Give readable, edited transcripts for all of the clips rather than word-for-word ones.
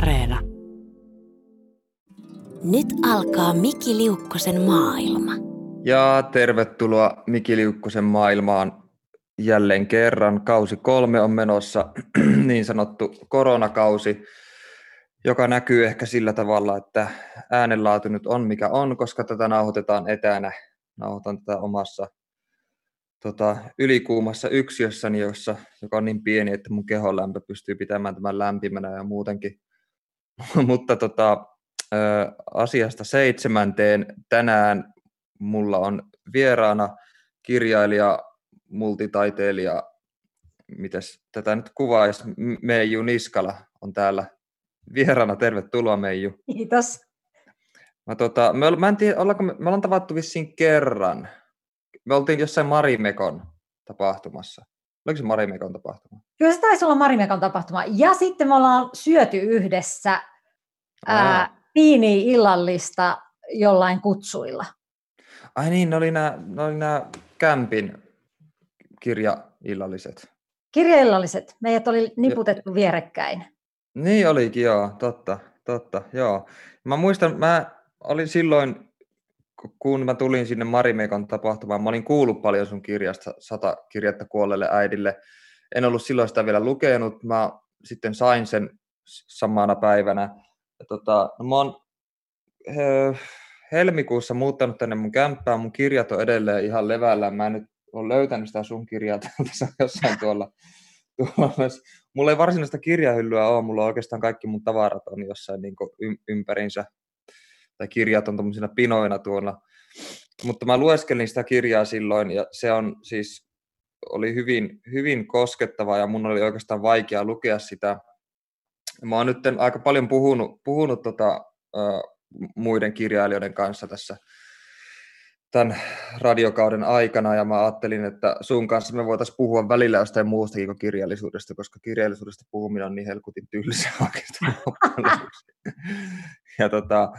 Areena. Nyt alkaa Miki Liukkosen maailma. Ja tervetuloa Miki Liukkosen maailmaan jälleen kerran. Kausi 3 on menossa, niin sanottu koronakausi, joka näkyy ehkä sillä tavalla, että äänenlaatu nyt on mikä on, koska tätä nauhoitetaan etänä. Nauhoitan tätä omassa ylikuumassa yksiössäni, joka on niin pieni, että mun kehonlämpö pystyy pitämään tämän lämpimänä ja muutenkin. Mutta asiasta 7. Tänään mulla on vieraana kirjailija, multitaiteilija, mites tätä nyt kuvaisi, Meiju Niskala on täällä vieraana. Tervetuloa, Meiju. Kiitos. Mä en tiedä, me ollaan tavattu vissiin kerran. Me oltiin jossain Marimekon tapahtumassa. Oliko se Marimekon tapahtuma? Kyllä se taisi olla Marimekon tapahtuma. Ja sitten me ollaan syöty yhdessä piini-illallista jollain kutsuilla. Ai niin, ne oli nämä kämpin kirjaillalliset. Kirjaillalliset. Meidät oli niputettu vierekkäin. Niin olikin, joo. Totta, joo. Mä muistan, mä olin silloin, kun mä tulin sinne Marimekon tapahtumaan, mä olin kuullut paljon sun kirjasta 100 kirjettä kuolleelle äidille. En ollut silloin sitä vielä lukenut, mä sitten sain sen samana päivänä. Mä oon helmikuussa muuttanut tänne mun kämppään, mun kirjat on edelleen ihan levällään. Mä en nyt ole löytänyt sitä sun kirjaa täältä jossain tuolla. Mulla ei varsinaista kirjahyllyä ole, mulla on oikeastaan kaikki mun tavarat on jossain niin ympärinsä. Tai kirjat on tommosina pinoina tuolla. Mutta mä lueskelin sitä kirjaa silloin ja se on siis, oli hyvin, hyvin koskettava ja mun oli oikeastaan vaikea lukea sitä. Mä oon nyt aika paljon puhunut muiden kirjailijoiden kanssa tässä tämän radiokauden aikana, ja mä ajattelin, että sun kanssa me voitaisiin puhua välillä jostain muustakin kuin kirjallisuudesta, koska kirjallisuudesta puhuminen on niin helkutin tylsää oikeastaan. Ja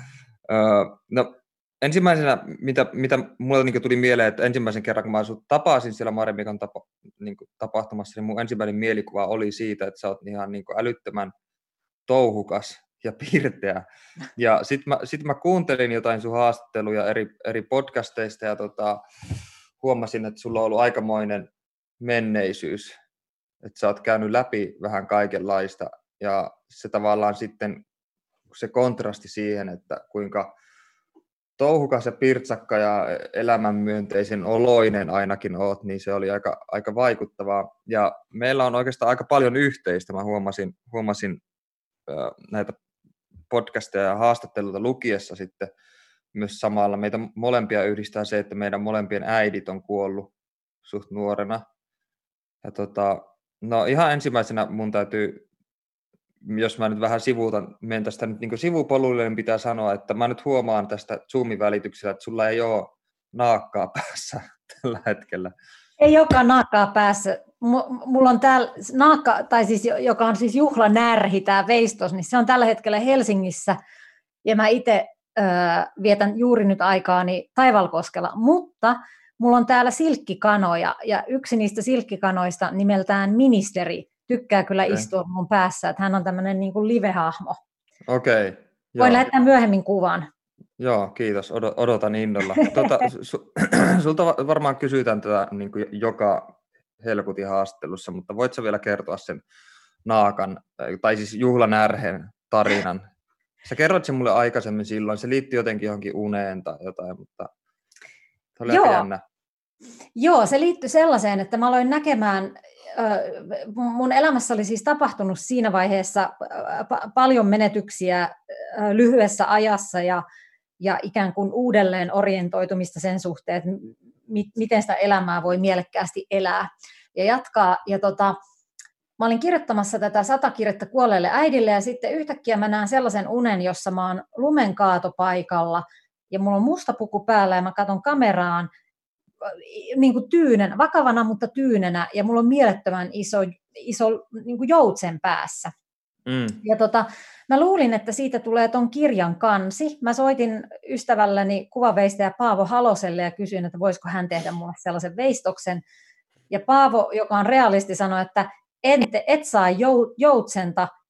no, ensimmäisenä, mitä mulle niin tuli mieleen, että ensimmäisen kerran, kun mä sut tapasin siellä Marimekon tapahtumassa, niin mun ensimmäinen mielikuva oli siitä, että sä oot ihan niin älyttömän touhukas ja pirteä. Ja sit mä kuuntelin jotain sun haastatteluja eri podcasteista ja huomasin, että sulla on ollut aikamoinen menneisyys. Että sä oot käynyt läpi vähän kaikenlaista ja se tavallaan sitten se kontrasti siihen, että kuinka touhukas ja pirtsakka ja elämänmyönteisen oloinen ainakin oot, niin se oli aika vaikuttavaa. Ja meillä on oikeastaan aika paljon yhteistä. Mä huomasin näitä podcasteja ja haastatteluita lukiessa sitten myös samalla. Meitä molempia yhdistää se, että meidän molempien äidit on kuollut suht nuorena. Ja no ihan ensimmäisenä mun täytyy, jos mä nyt vähän menen tästä nyt niin sivupoluille, niin pitää sanoa, että mä nyt huomaan tästä Zoomin välityksellä, että sulla ei ole naakkaa päässä tällä hetkellä. Ei olekaan naakkaa päässä. Mulla on täällä naakka, tai siis, joka on siis juhlanärhi, tämä veistos, niin se on tällä hetkellä Helsingissä, ja mä itse vietän juuri nyt aikaani Taivalkoskella, mutta mulla on täällä silkkikanoja, ja yksi niistä silkkikanoista nimeltään Ministeri tykkää kyllä istua mun päässä, että hän on tämmöinen niin kuin live-hahmo. Okei. Voin lähettää myöhemmin kuvan. Joo, kiitos. Odotan innolla. Sulta varmaan kysytään tätä niin kuin joka helkutin haastattelussa, mutta voitko vielä kertoa sen naakan, tai siis juhlanärhen tarinan? Sä kerroit sen mulle aikaisemmin silloin, se liittyy jotenkin johonkin uneen tai jotain, mutta se oli aika jännä. Joo, se liittyi sellaiseen, että mä aloin näkemään, mun elämässä oli siis tapahtunut siinä vaiheessa paljon menetyksiä lyhyessä ajassa ja ikään kuin uudelleen orientoitumista sen suhteen, että miten sitä elämää voi mielekkäästi elää ja jatkaa. Ja mä olin kirjoittamassa tätä 100 kirjettä kuolleelle äidille ja sitten yhtäkkiä mä näen sellaisen unen, jossa mä oon lumenkaatopaikalla ja mulla on musta puku päällä ja mä katson kameraan niin kuin vakavana, mutta tyynenä ja mulla on mielettömän iso niin kuin joutsen päässä. Ja mä luulin, että siitä tulee ton kirjan kansi. Mä soitin ystävälleni kuvaveistäjä Paavo Haloselle ja kysyin, että voisiko hän tehdä mulle sellaisen veistoksen. Ja Paavo, joka on realisti, sanoi, että et saa joutsenta,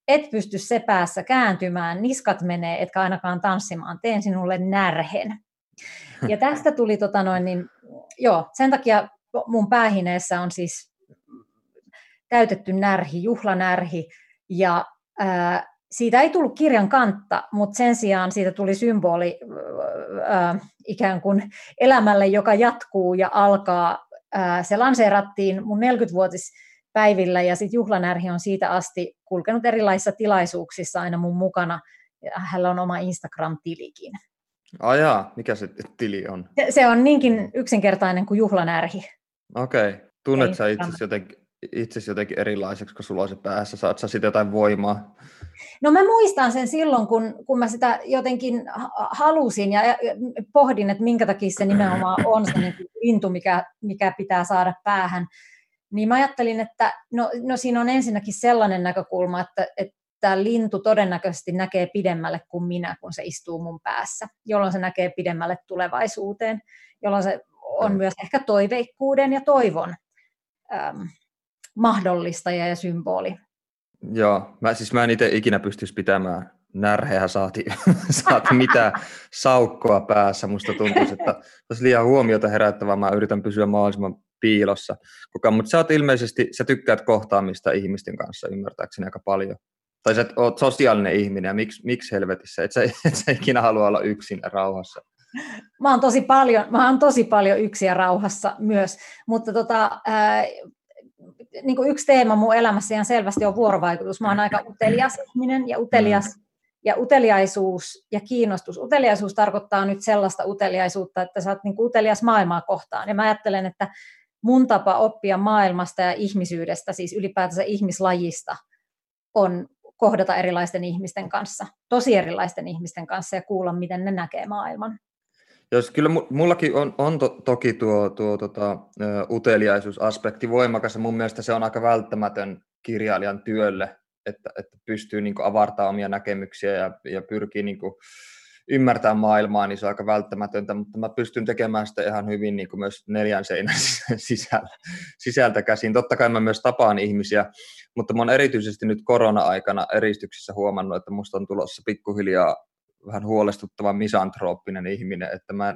et pysty sepäässä kääntymään, niskat menee, etkä ainakaan tanssimaan, teen sinulle närhen. Ja tästä tuli, sen takia mun päähineessä on siis täytetty närhi, juhlanärhi, ja siitä ei tullut kirjan kantta, mutta sen sijaan siitä tuli symboli ikään kuin elämälle, joka jatkuu ja alkaa. Se lanseerattiin mun 40-vuotispäivillä, ja sitten juhlanärhi on siitä asti kulkenut erilaisissa tilaisuuksissa aina mun mukana. Hänellä on oma Instagram-tilikin. Ajaa, mikä se tili on? Se on niinkin yksinkertainen kuin juhlanärhi. Okei. Tunnet sä itsesi jotenkin erilaiseksi, kun sulla on se päässä? Saat sä siitä jotain voimaa? No mä muistan sen silloin, kun mä sitä jotenkin halusin ja pohdin, että minkä takia se nimenomaan on se niin kuin lintu, mikä pitää saada päähän. Niin mä ajattelin, että no siinä on ensinnäkin sellainen näkökulma, että tämä lintu todennäköisesti näkee pidemmälle kuin minä, kun se istuu mun päässä, jolloin se näkee pidemmälle tulevaisuuteen, jolloin se on myös ehkä toiveikkuuden ja toivon mahdollistaja ja symboli. Joo, mä en itse ikinä pystyisi pitämään närheä saati mitään saukkoa päässä. Musta tuntuisi, että olisi liian huomiota herättävää. Mä yritän pysyä mahdollisimman piilossa. Mutta sä tykkäät kohtaamista ihmisten kanssa ymmärtääkseni aika paljon. Tai sä oot sosiaalinen ihminen, ja miksi helvetissä? Et sä ikinä halua olla yksin ja rauhassa? Mä oon tosi paljon yksin ja rauhassa myös, mutta niin kuin yksi teema mun elämässä ihan selvästi on vuorovaikutus. Mä oon aika utelias ihminen, ja uteliaisuus ja kiinnostus. Uteliaisuus tarkoittaa nyt sellaista uteliaisuutta, että sä oot niin kuin utelias maailmaa kohtaan. Ja mä ajattelen, että mun tapa oppia maailmasta ja ihmisyydestä, siis ylipäätänsä ihmislajista, on kohdata erilaisten ihmisten kanssa, tosi erilaisten ihmisten kanssa, ja kuulla, miten ne näkee maailman. Jos kyllä mullakin on toki tuo uteliaisuusaspekti voimakas, ja mun mielestä se on aika välttämätön kirjailijan työlle, että pystyy niin kuin avartaa omia näkemyksiä ja pyrkii niin kuin ymmärtämään maailmaa, niin se on aika välttämätöntä, mutta mä pystyn tekemään sitä ihan hyvin niin kuin myös 4 seinän sisältä käsin. Totta kai mä myös tapaan ihmisiä, mutta mä oon erityisesti nyt korona-aikana eristyksissä huomannut, että musta on tulossa pikkuhiljaa vähän huolestuttava misantrooppinen ihminen, että mä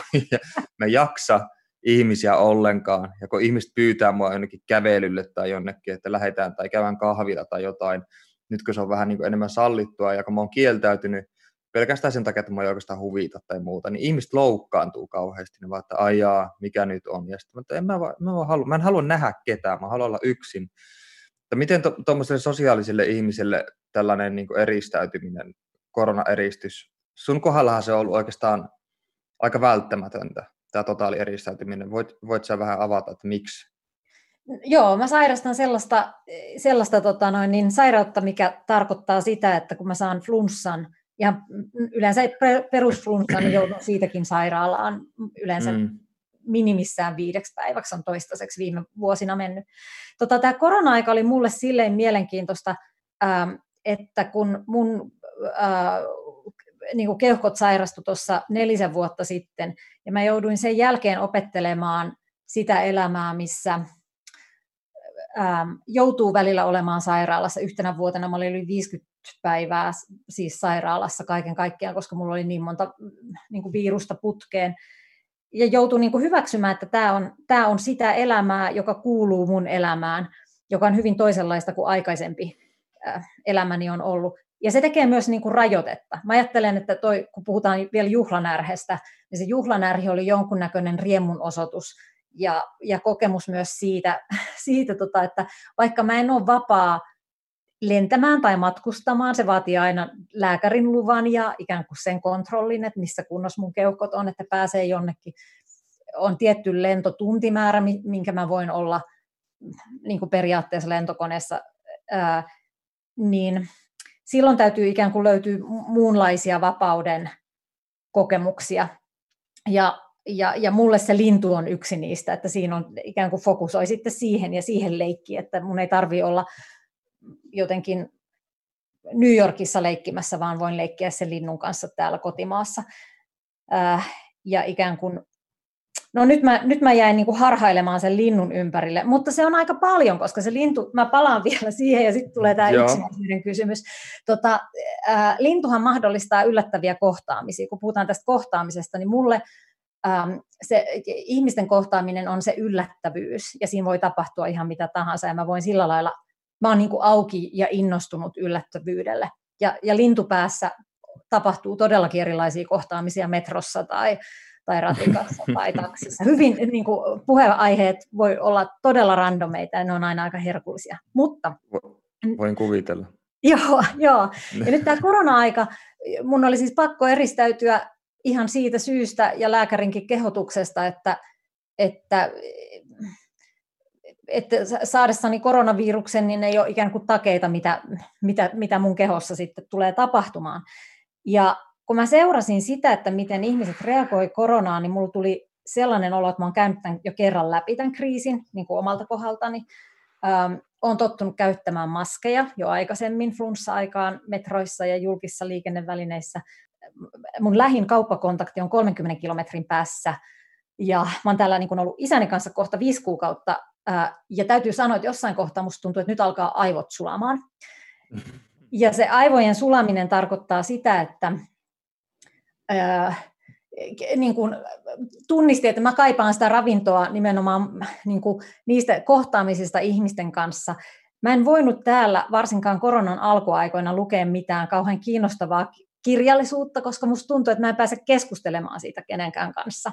jaksa ihmisiä ollenkaan, ja kun ihmiset pyytää mua jonnekin kävelylle tai jonnekin, että lähdetään tai käydään kahvilla tai jotain, nyt kun se on vähän niin kuin enemmän sallittua, ja kun mä oon kieltäytynyt pelkästään sen takia, että mä ei oikeastaan huvita tai muuta, niin ihmiset loukkaantuu kauheasti, ne vaan, että ajaa, mikä nyt on, ja sitten mä en halua nähdä ketään, mä haluan olla yksin. Että miten tuommoiselle sosiaaliselle ihmiselle tällainen niin kuin eristäytyminen, koronaeristys, sun kohdallahan se on ollut oikeastaan aika välttämätöntä, tämä totaali eristäytyminen. Voit sä vähän avata, että miksi? Joo, mä sairastan sellaista sairautta, mikä tarkoittaa sitä, että kun mä saan flunssan, ja yleensä perusflunssan, niin joudun siitäkin sairaalaan yleensä minimissään 5 päiväksi, on toistaiseksi viime vuosina mennyt. Tämä korona-aika oli mulle silleen mielenkiintoista, että kun mun niin kuin keuhkot sairastui tuossa 4 vuotta sitten, ja mä jouduin sen jälkeen opettelemaan sitä elämää, missä joutuu välillä olemaan sairaalassa. Yhtenä vuotena mä olin yli 50 päivää siis sairaalassa kaiken kaikkiaan, koska mulla oli niin monta niin kuin virusta putkeen. Ja joutui niin kuin hyväksymään, että tämä on sitä elämää, joka kuuluu mun elämään, joka on hyvin toisenlaista kuin aikaisempi elämäni on ollut. Ja se tekee myös niin kuin rajoitetta. Mä ajattelen, että kun puhutaan vielä juhlanärhestä, niin se juhlanärhi oli jonkunnäköinen riemun osoitus ja kokemus myös siitä, että vaikka mä en ole vapaa lentämään tai matkustamaan, se vaatii aina lääkärin luvan ja ikään kuin sen kontrollin, että missä kunnossa mun keuhkot on, että pääsee jonnekin. On tietty lentotuntimäärä, minkä mä voin olla niin kuin periaatteessa lentokoneessa, niin silloin täytyy ikään kuin löytyä muunlaisia vapauden kokemuksia. Ja mulle se lintu on yksi niistä, että siinä on ikään kuin fokusoi sitten siihen ja siihen leikkiin, että mun ei tarvitse olla jotenkin New Yorkissa leikkimässä, vaan voin leikkiä sen linnun kanssa täällä kotimaassa. Ja ikään kuin No nyt mä jäin niin kuin harhailemaan sen linnun ympärille, mutta se on aika paljon, koska se lintu, mä palaan vielä siihen ja sitten tulee tämä yksinäisyyden kysymys. Lintuhan mahdollistaa yllättäviä kohtaamisia. Kun puhutaan tästä kohtaamisesta, niin mulle se ihmisten kohtaaminen on se yllättävyys ja siinä voi tapahtua ihan mitä tahansa ja mä voin sillä lailla, mä oon niin kuin auki ja innostunut yllättävyydelle. Ja lintupäässä tapahtuu todellakin erilaisia kohtaamisia metrossa tai ratikassa tai taksissa. Hyvin niin kuin, puheenaiheet voi olla todella randomeita ja ne on aina aika herkullisia. Mutta, voin kuvitella. Joo. Ja nyt tämä korona-aika, mun oli siis pakko eristäytyä ihan siitä syystä ja lääkärinkin kehotuksesta, että saadessani koronaviruksen niin ei ole ikään kuin takeita, mitä mun kehossa sitten tulee tapahtumaan. Ja kun mä seurasin sitä, että miten ihmiset reagoi koronaan, niin mulla tuli sellainen olo, että mä oon käynyt tämän jo kerran läpi tämän kriisin niin kuin omalta kohdaltani. Olen tottunut käyttämään maskeja jo aikaisemmin flunssa-aikaan metroissa ja julkisissa liikennevälineissä. Mun lähin kauppakontakti on 30 kilometrin päässä ja mä oon täällä niin kuin ollut isäni kanssa kohta 5 kuukautta ja täytyy sanoa, että jossain kohtaa musta tuntuu, että nyt alkaa aivot sulamaan. Ja se aivojen sulaminen tarkoittaa sitä, että niin kuin tunnistin, että mä kaipaan sitä ravintoa nimenomaan niin kuin niistä kohtaamisista ihmisten kanssa. Mä en voinut täällä varsinkaan koronan alkuaikoina lukea mitään kauhean kiinnostavaa kirjallisuutta, koska musta tuntuu, että mä en pääse keskustelemaan siitä kenenkään kanssa.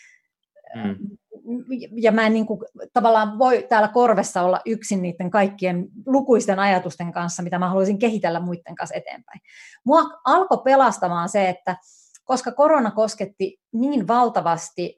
Ja mä en niin kuin, tavallaan voi täällä korvessa olla yksin niiden kaikkien lukuisten ajatusten kanssa, mitä mä haluaisin kehitellä muiden kanssa eteenpäin. Mua alkoi pelastamaan se, että koska korona kosketti niin valtavasti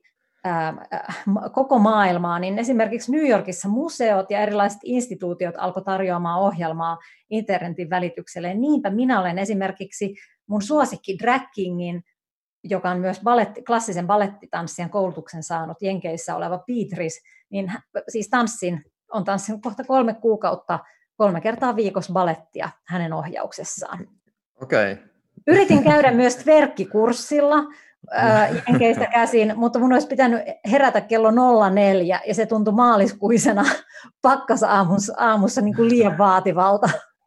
koko maailmaa, niin esimerkiksi New Yorkissa museot ja erilaiset instituutiot alkoi tarjoamaan ohjelmaa internetin välitykselle. Ja niinpä minä olen esimerkiksi mun suosikki Drag Kingin, joka on myös klassisen balettitanssijan koulutuksen saanut Jenkeissä oleva Beatrice, niin siis on tanssinut kohta 3 kuukautta 3 kertaa viikossa balettia hänen ohjauksessaan. Okei. Yritin käydä myös twerkkikurssilla Jenkeistä käsin, mutta mun olisi pitänyt herätä kello 04 ja se tuntui maaliskuisena pakkasaamussa niin kuin liian vaativalta.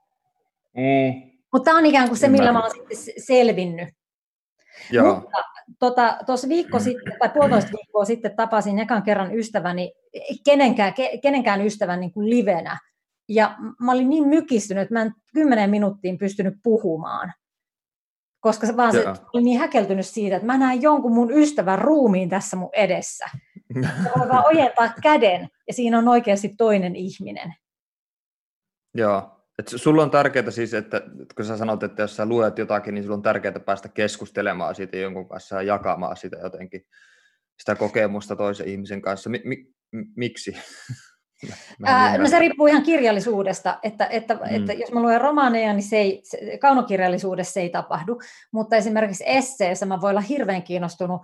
Mutta tämä on ikään kuin se, millä mä oon sitten selvinnyt. Joo. Mutta tuossa viikko sitten, tai 1,5 viikkoa sitten tapasin ekan kerran ystäväni, kenenkään ystävän niin kuin livenä. Ja mä olin niin mykistynyt, että mä en 10 minuuttiin pystynyt puhumaan. Koska se vaan oli niin häkeltynyt siitä, että mä näen jonkun mun ystävän ruumiin tässä mun edessä. Ja voi vaan ojentaa käden, ja siinä on oikeasti toinen ihminen. Joo. Et sulla on tärkeää siis, että kun sä sanot, että jos sä luet jotakin, niin sulla on tärkeää päästä keskustelemaan siitä jonkun kanssa ja jakamaan sitä jotenkin, sitä kokemusta toisen ihmisen kanssa. Miksi? No se riippuu ihan kirjallisuudesta, että jos mä luen romaaneja, niin kaunokirjallisuudessa se ei tapahdu, mutta esimerkiksi esseessä mä voin olla hirveän kiinnostunut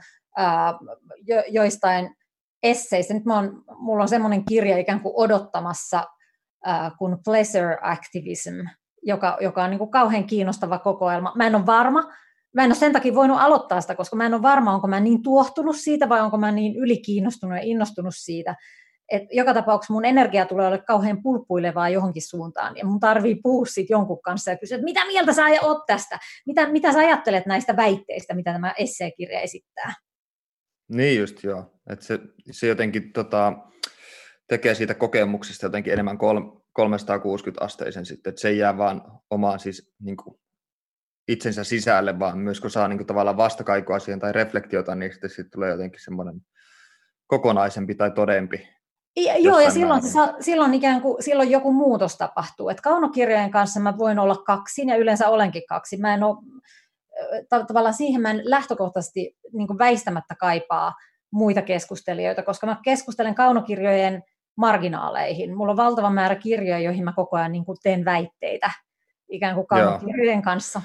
joistain esseistä. Nyt mulla on semmoinen kirja ikään kuin odottamassa kuin Pleasure Activism, joka on niin kuin kauhean kiinnostava kokoelma. Mä en ole sen takia voinut aloittaa sitä, koska mä en ole varma, onko mä niin tuohtunut siitä vai onko mä niin ylikiinnostunut ja innostunut siitä. Et joka tapauksessa mun energia tulee olla kauhean pulppuilevaa johonkin suuntaan, ja mun tarvii puhua siitä jonkun kanssa ja kysyä, että mitä mieltä sä oot tästä? Mitä sä ajattelet näistä väitteistä, mitä tämä esseekirja esittää? Niin just joo, että se jotenkin tekee siitä kokemuksesta jotenkin enemmän 360-asteisen sitten, että se ei jää vaan omaan siis niin kuin itsensä sisälle, vaan myös kun saa niin kuin tavallaan vastakaikua siihen tai reflektiota, niin sitten tulee jotenkin semmoinen kokonaisempi tai todempi. Joo, ja silloin joku muutos tapahtuu. Et kaunokirjojen kanssa mä voin olla kaksin, ja yleensä olenkin kaksin. Mä en ole, tavallaan siihen mä en lähtökohtaisesti niin kuin väistämättä kaipaa muita keskustelijoita, koska mä keskustelen kaunokirjojen marginaaleihin. Mulla on valtava määrä kirjoja, joihin mä koko ajan niin kuin teen väitteitä ikään kuin kaunokirjojen kanssa.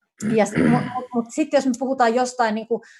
Mutta sitten jos me puhutaan jostain niin kuin,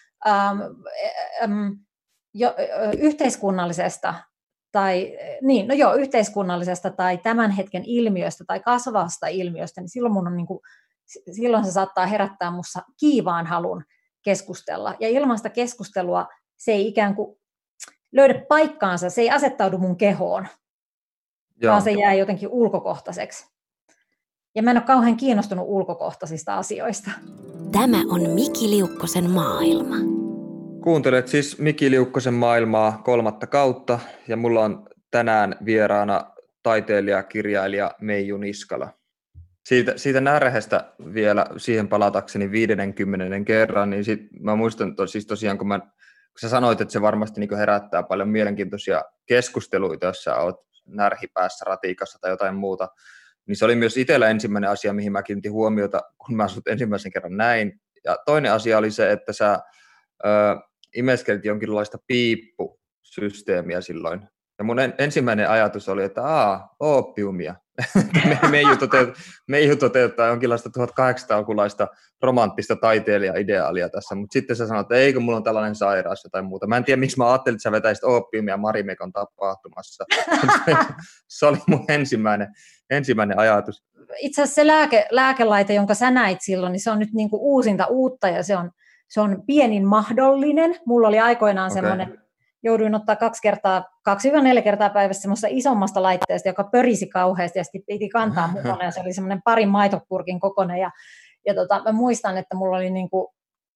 yhteiskunnallisesta yhteiskunnallisesta tai tämän hetken ilmiöstä tai kasvavasta ilmiöstä, niin silloin se saattaa herättää minussa kiivaan halun keskustella. Ja ilman sitä keskustelua se ei ikään kuin, löydä paikkaansa, se ei asettaudu mun kehoon, vaan se jää jotenkin ulkokohtaiseksi. Ja mä en ole kauhean kiinnostunut ulkokohtaisista asioista. Tämä on Miki Liukkosen maailma. Kuuntelet siis Miki Liukkosen maailmaa 3. kautta, ja mulla on tänään vieraana taiteilija, kirjailija Meiju Niskala. Siitä närhestä vielä siihen palatakseni 50. kerran, niin mä muistan siis tosiaan, kun sä sanoit, että se varmasti niin herättää paljon mielenkiintoisia keskusteluita, jos sä oot närhipäässä ratikassa tai jotain muuta, niin se oli myös itsellä ensimmäinen asia, mihin mä kiinnitin huomiota, kun mä sut ensimmäisen kerran näin. Ja toinen asia oli se, että sä imeskelit jonkinlaista piippusysteemiä silloin. Ja mun ensimmäinen ajatus oli, että oopiumia. Meiju toteuttaa jonkinlaista 1800-lukulaista romanttista taiteilija-ideaalia tässä, mutta sitten sä sanoit, että eikö mulla on tällainen sairaus tai muuta. Mä en tiedä, miksi mä ajattelin, että sä vetäisit oopiumia Marimekon tapahtumassa. Se oli mun ensimmäinen ajatus. Itse asiassa se lääkelaite, jonka sä näit silloin, niin se on nyt niin kuin uusinta uutta ja se on pienin mahdollinen. Mulla oli aikoinaan semmoinen, jouduin ottaa 2-4 kertaa päivässä semmoista isommasta laitteesta, joka pörisi kauheasti ja sitten piti kantaa mukana ja se oli semmoinen parin maitopurkin kokoinen ja mä muistan, että mulla oli niinku,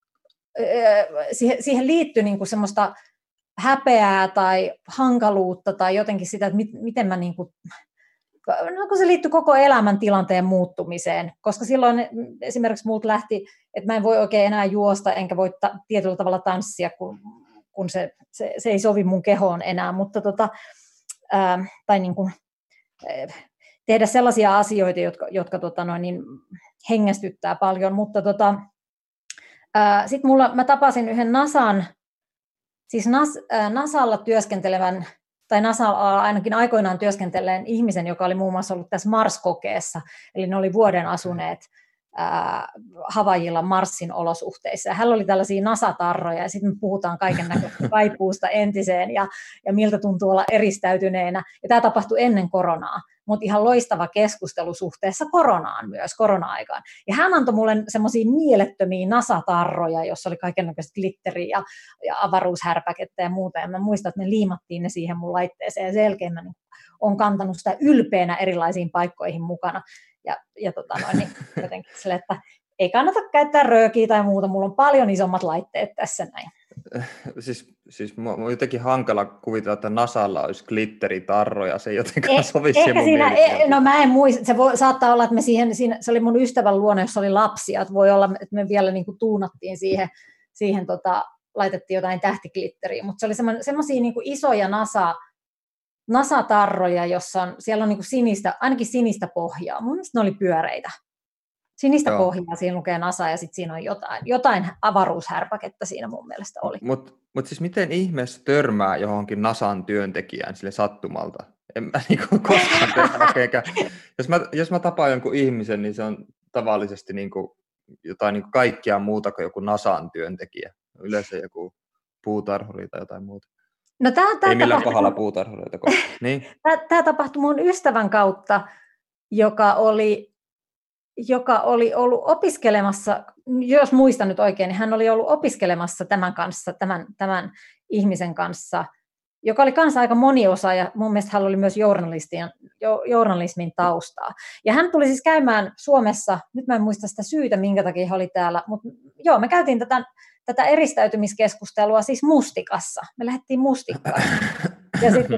siihen liittyi niinku semmoista häpeää tai hankaluutta tai jotenkin sitä, että miten mä niinku, kun se liittyy koko elämäntilanteen muuttumiseen, koska silloin esimerkiksi multa lähti, että mä en voi oikein enää juosta enkä voi tietyllä tavalla tanssia, kun se ei sovi mun kehoon enää, mutta tai niin kuin, tehdä sellaisia asioita, jotka niin hengästyttää paljon, mutta sitten mä tapasin yhden NASAlla työskentelevän, tai NASAlla ainakin aikoinaan työskenteleen ihmisen, joka oli muun muassa ollut tässä Mars-kokeessa, eli ne oli vuoden asuneet Havaijilla Marsin olosuhteissa. Ja hänellä oli tällaisia NASA-tarroja, ja sitten me puhutaan kaiken näköistä kaipuusta entiseen, ja miltä tuntuu olla eristäytyneenä. Ja tämä tapahtui ennen koronaa, mutta ihan loistava keskustelu suhteessa koronaan myös, korona-aikaan. Ja hän antoi mulle semmoisia mielettömiä NASA-tarroja, jossa oli kaiken näköistä glitteriä ja avaruushärpäkettä ja muuta. Ja mä muistan, että me liimattiin ne siihen mun laitteeseen, ja sen jälkeen mä olen kantanut sitä ylpeänä erilaisiin paikkoihin mukana. Ja niin jotenkin sille, että ei kannata käyttää röökiä tai muuta, mulla on paljon isommat laitteet tässä näin. Siis mun on jotenkin hankala kuvitella, että NASAlla olisi glitteritarroja, se ei jotenkaan sovi siihen mun mielipiteeseen. No mä en muista, saattaa olla, että se oli mun ystävän luona, jossa oli lapsia, että voi olla, että me vielä niin kuin tuunattiin siihen laitettiin jotain tähtiglitteriä, mutta se oli semmoisia niin kuin isoja NASA-tarroja, jossa siellä on niin kuin ainakin sinistä pohjaa. Mun mielestä ne oli pyöreitä. Sinistä pohjaa, siinä lukee NASA ja sitten siinä on jotain avaruushärpäkettä siinä mun mielestä oli. Mut siis miten ihmeessä törmää johonkin NASAn työntekijään sille sattumalta? En mä niinku koskaan törmää. Jos mä tapaan jonkun ihmisen, niin se on tavallisesti niinku jotain niinku kaikkea muuta kuin joku NASAn työntekijä. Yleensä joku puutarhuri tai jotain muuta. No, ei millään pahalla puutarhureita. Niin? Tämä tapahtui mun ystävän kautta, joka oli ollut opiskelemassa, jos muistan nyt oikein, niin hän oli ollut opiskelemassa tämän ihmisen kanssa, joka oli kanssa aika moniosaaja. Mun mielestä hän oli myös journalismin taustaa. Ja hän tuli siis käymään Suomessa, nyt mä en muista sitä syytä, minkä takia hän oli täällä, mutta joo, me käytiin tätä eristäytymiskeskustelua siis Mustikassa. Me lähdettiin Mustikkaan. Ja sitten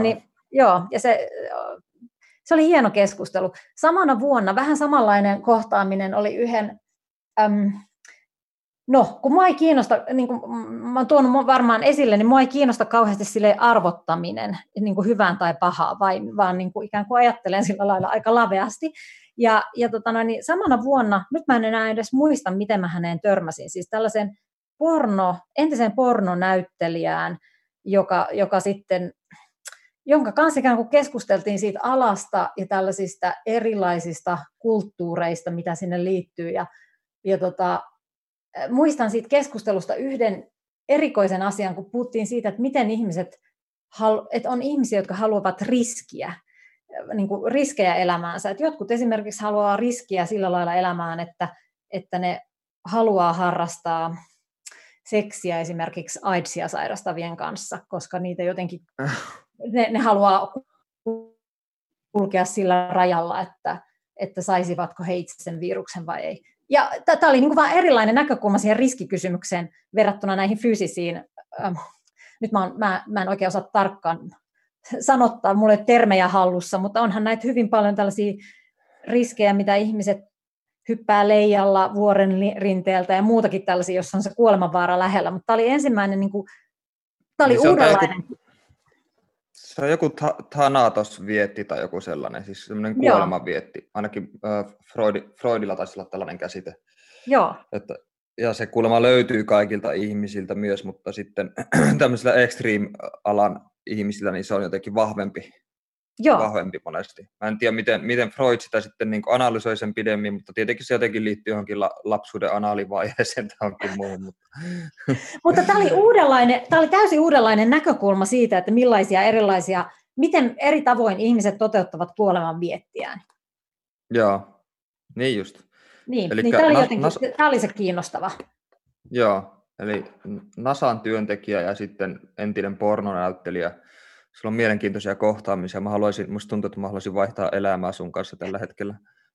se oli hieno keskustelu. Samana vuonna vähän samanlainen kohtaaminen oli yhden, kun mua ei kiinnosta, niin kuin mä oon tuonut varmaan esille, niin mua ei kiinnosta kauheasti sille arvottaminen niin kuin hyvään tai pahaan, vaan niin kuin ikään kuin ajattelen sillä lailla aika laveasti. Ja samana vuonna, nyt mä en enää edes muista, miten mä häneen törmäsin, siis tällaisen entisen pornonäyttelijään, joka sitten, jonka kanssa ikään kuin keskusteltiin siitä alasta ja tällaisista erilaisista kulttuureista, mitä sinne liittyy. Ja muistan siitä keskustelusta yhden erikoisen asian, kun puhuttiin siitä, että miten että on ihmisiä, jotka haluavat riskejä elämäänsä. Että jotkut esimerkiksi haluaa riskiä sillä lailla elämään, että ne haluaa harrastaa seksiä esimerkiksi AIDSia sairastavien kanssa, koska niitä jotenkin, ne haluaa kulkea sillä rajalla, että saisivatko he itse sen viruksen vai ei. Ja tämä oli niin kuin vaan erilainen näkökulma siihen riskikysymykseen verrattuna näihin fyysisiin. Nyt mä en oikein osaa tarkkaan sanottaa, mulla ei ole termejä hallussa, mutta onhan näitä hyvin paljon tällaisia riskejä, mitä ihmiset hyppää leijalla vuoren rinteeltä ja muutakin tällaisia, jossa on se kuolemanvaara lähellä. Mutta tämä oli ensimmäinen, niin kuin, tämä oli uudenlainen. Se on joku Thanatos-vietti tai joku sellainen, siis sellainen kuolemanvietti. Ainakin Freudilla taisi olla tällainen käsite. Joo. Ja se kuulemma löytyy kaikilta ihmisiltä myös, mutta sitten tämmöisellä extreme-alan ihmisillä niin se on jotenkin vahvempi monesti. Mä en tiedä, miten Freud sitä sitten niin kuin analysoi sen pidemmin, mutta tietenkin se jotenkin liittyy johonkin lapsuuden anaalivaiheeseen tai johonkin muuhun. Mutta tämä oli täysin uudenlainen näkökulma siitä, että miten eri tavoin ihmiset toteuttavat kuoleman viettiään. Joo, niin just. Niin tämä oli se kiinnostava. Joo, eli NASAn työntekijä ja sitten entinen pornonäyttelijä. Sulla on mielenkiintoisia kohtaamisia. Musta tuntuu, että mä haluaisin vaihtaa elämää sun kanssa tällä hetkellä.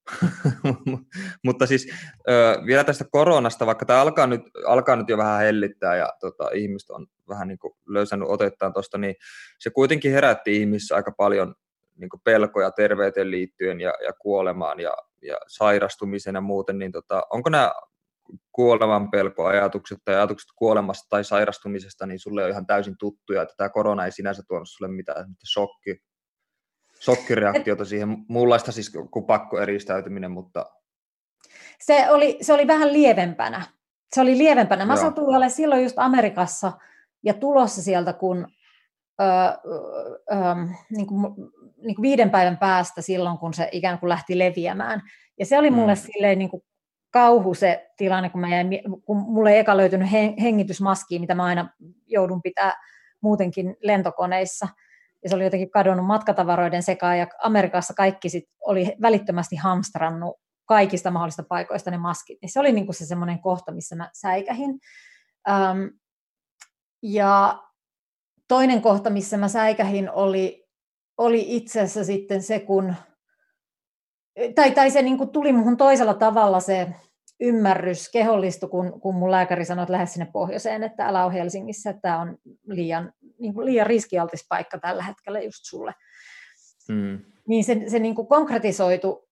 Mutta siis vielä tästä koronasta, vaikka tämä alkaa nyt jo vähän hellittää ja ihmiset on vähän niin kuin löysännyt otettaan tuosta, niin se kuitenkin herätti ihmisissä aika paljon niin kuin pelkoja terveyteen liittyen ja kuolemaan ja sairastumiseen ja muuten. Niin onko nämä kuoleman pelkoajatukset tai ajatukset kuolemasta tai sairastumisesta, niin sulle on ihan täysin tuttuja, että tämä korona ei sinänsä tuonut sulle mitään shokkireaktiota siihen, muunlaista siis kuin pakkoeristäytyminen, mutta... Se oli vähän lievempänä. Mä satuin olemaan silloin just Amerikassa ja tulossa sieltä, kun niin kuin 5 päivän päästä silloin, kun se ikään kuin lähti leviämään. Ja se oli mulle silleen niin kuin kauhu se tilanne, kun mulle ei eka löytynyt hengitysmaskia, mitä mä aina joudun pitää muutenkin lentokoneissa. Ja se oli jotenkin kadonnut matkatavaroiden sekaan, ja Amerikassa kaikki sit oli välittömästi hamstrannut kaikista mahdollisista paikoista ne maskit. Niin se oli niinku se semmoinen kohta, missä mä säikähin. Ja toinen kohta, missä mä säikähin, oli itse asiassa sitten se, kun tai se niin kuin tuli muhun toisella tavalla se ymmärrys kehollistui, kun mun lääkäri sanoi, että lähde sinne pohjoiseen, että älä ole Helsingissä, että tämä on liian riskialtis paikka tällä hetkellä just sulle. Niin se niin kuin konkretisoitu,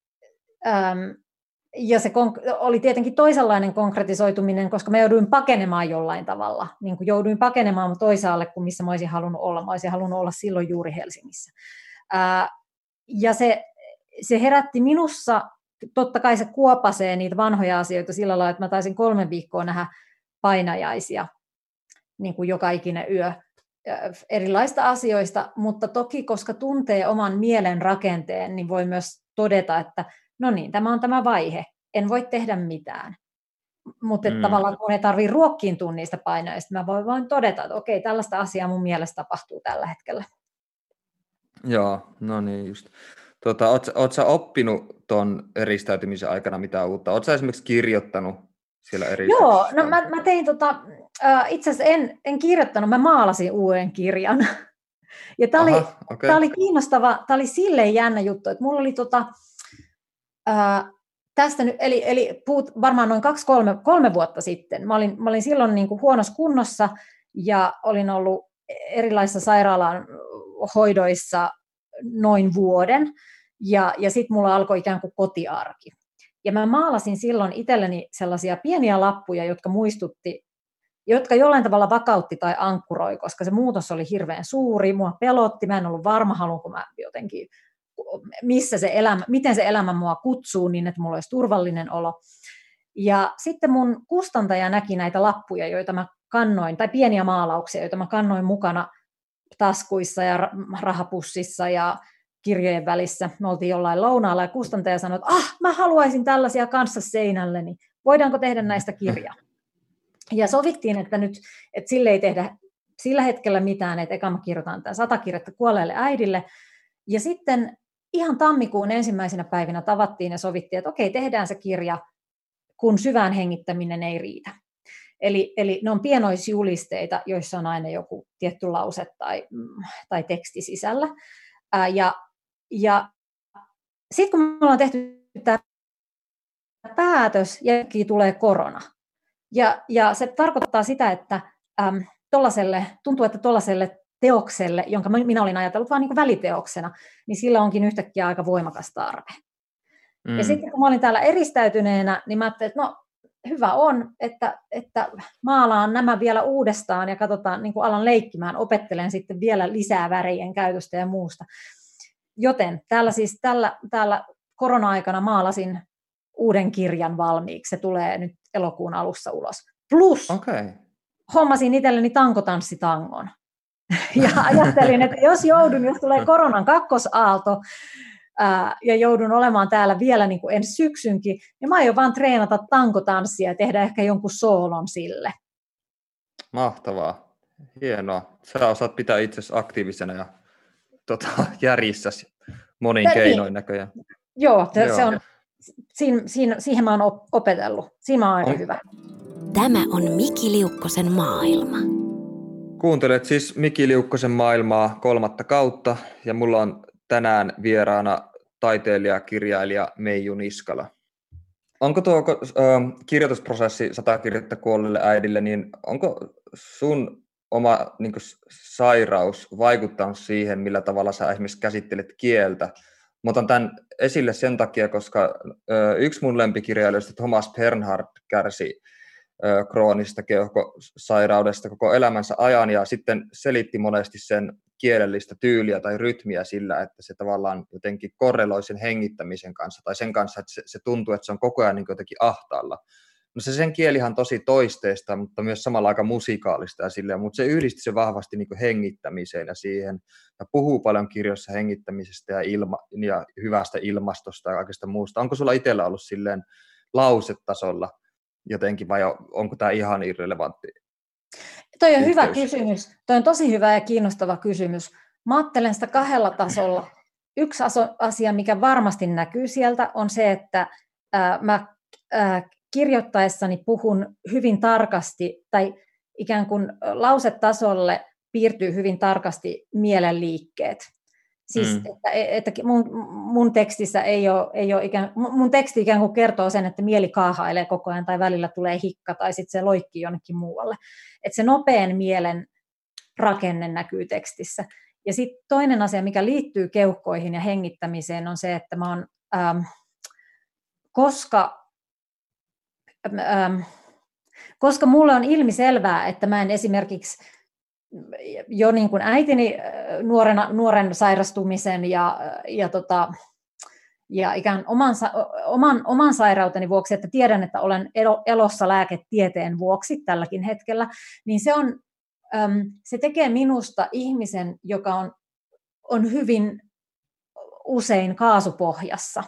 ja se oli tietenkin toisenlainen konkretisoituminen, koska mä jouduin pakenemaan jollain tavalla. Niin kuin jouduin pakenemaan toisaalle kuin missä mä olisin halunnut olla. Mä olisin halunnut olla silloin juuri Helsingissä. Ja se herätti minussa, totta kai se kuopasee niitä vanhoja asioita sillä lailla, että mä taisin 3 viikkoa nähdä painajaisia niin kuin joka ikinen yö erilaista asioista, mutta toki koska tuntee oman mielen rakenteen, niin voi myös todeta, että no niin, tämä on tämä vaihe, en voi tehdä mitään. Mutta tavallaan kun ei tarvitse ruokkiintua niistä painajaisista, mä voin todeta, että okei, tällaista asiaa mun mielestä tapahtuu tällä hetkellä. Joo, no niin just. Oletko sä oppinut ton eristäytymisen aikana mitään uutta? Oletko sä esimerkiksi kirjoittanut siellä eristäytymisessä? Joo, no mä tein itse asiassa en kirjoittanut, mä maalasin uuden kirjan. Ja tää oli kiinnostava, tää oli silleen jännä juttu, että mulla oli tästä nyt, eli puhut varmaan noin 2-3 vuotta sitten. Mä olin silloin niin kuin huonossa kunnossa ja olin ollut erilaisissa sairaalan hoidoissa noin vuoden. Ja sitten mulla alkoi ikään kuin kotiarki. Ja mä maalasin silloin itselleni sellaisia pieniä lappuja, jotka jollain tavalla vakautti tai ankkuroi, koska se muutos oli hirveän suuri. Mua pelotti, mä en ollut varma, haluanko mä jotenkin, miten se elämä mua kutsuu niin, että mulla olisi turvallinen olo. Ja sitten mun kustantaja näki näitä lappuja, joita mä kannoin, tai pieniä maalauksia, joita mä kannoin mukana taskuissa ja rahapussissa ja kirjojen välissä. Me oltiin jollain lounaalla ja kustantaja sanoi, että mä haluaisin tällaisia kanssa seinälleni. Voidaanko tehdä näistä kirja? Ja sovittiin, että sille ei tehdä sillä hetkellä mitään, että eka mä kirjoitan tämän 100 kirjettä kuolleelle äidille. Ja sitten ihan tammikuun ensimmäisenä päivinä tavattiin ja sovittiin, että okei, tehdään se kirja, kun syvään hengittäminen ei riitä. Eli ne on pienoisjulisteita, joissa on aina joku tietty lause tai teksti sisällä. Ja sitten kun me ollaan tehty tämä päätös, ja tulee korona. Ja se tarkoittaa sitä, että tuntuu, että tuollaiselle teokselle, jonka minä olin ajatellut vain niin väliteoksena, niin sillä onkin yhtäkkiä aika voimakas tarve. Ja sitten kun mä olin täällä eristäytyneenä, niin mä ajattelin, että no hyvä on, että maalaan nämä vielä uudestaan ja katsotaan, niin kuin alan leikkimään, opettelen sitten vielä lisää värien käytöstä ja muusta. Joten tällä korona-aikana maalasin uuden kirjan valmiiksi. Se tulee nyt elokuun alussa ulos. Plus hommasin itselleni tankotanssitangon. Ja ajattelin, että jos tulee koronan kakkosaalto ja joudun olemaan täällä vielä niin kuin ensi syksynkin, niin mä aion vaan treenata tankotanssia ja tehdä ehkä jonkun soolon sille. Mahtavaa. Hienoa. Sä osaat pitää itsesi aktiivisena ja järjissäsi monin keinoin näköjään. Joo. Se on, siihen mä oon opetellut. Siinä on aika hyvä. Tämä on Miki Liukkosen maailma. Kuuntelet siis Miki Liukkosen maailmaa 3. kautta ja mulla on tänään vieraana taiteilija, kirjailija Meiju Niskala. Onko tuo kirjoitusprosessi 100 kirjettä kuolleelle äidille, niin onko sun oma niin kuin, sairaus vaikuttanut siihen, millä tavalla sä esimerkiksi käsittelet kieltä? Mä otan tämän esille sen takia, koska yksi mun lempikirjailijoista, Thomas Bernhard, kärsi kroonisesta keuhkosairaudesta koko elämänsä ajan ja sitten selitti monesti sen kielellistä tyyliä tai rytmiä sillä, että se tavallaan jotenkin korreloi sen hengittämisen kanssa tai sen kanssa, että se tuntuu, että se on koko ajan niin jotenkin ahtaalla. No sen kielihan tosi toisteista, mutta myös samalla aika musikaalista ja silleen, mutta se yhdisti se vahvasti niin hengittämiseen ja siihen ja puhuu paljon kirjoissa hengittämisestä ja hyvästä ilmastosta ja kaikesta muusta. Onko sulla itsellä ollut silleen lausetasolla jotenkin vai onko tämä ihan irrelevantti? Toi on hyvä kysymys. Toi on tosi hyvä ja kiinnostava kysymys. Mä ajattelen sitä 2 tasolla. Yksi asia, mikä varmasti näkyy sieltä, on se, että mä kirjoittaessani puhun hyvin tarkasti, tai ikään kuin lausetasolle piirtyy hyvin tarkasti mielenliikkeet. Siis, että mun tekstissä ei ole mun teksti ikään kuin kertoo sen, että mieli kaahailee koko ajan tai välillä tulee hikka tai sitten se loikkii jonnekin muualle. Että se nopean mielen rakenne näkyy tekstissä. Ja sitten toinen asia, mikä liittyy keuhkoihin ja hengittämiseen, on se, että mä oon, koska mulle on ilmiselvää, että mä en esimerkiksi jo niin kuin äitini nuoren sairastumisen ja ikään oman sairauteni vuoksi, että tiedän, että olen elossa lääketieteen vuoksi tälläkin hetkellä, niin se tekee minusta ihmisen, joka on hyvin usein kaasupohjassa.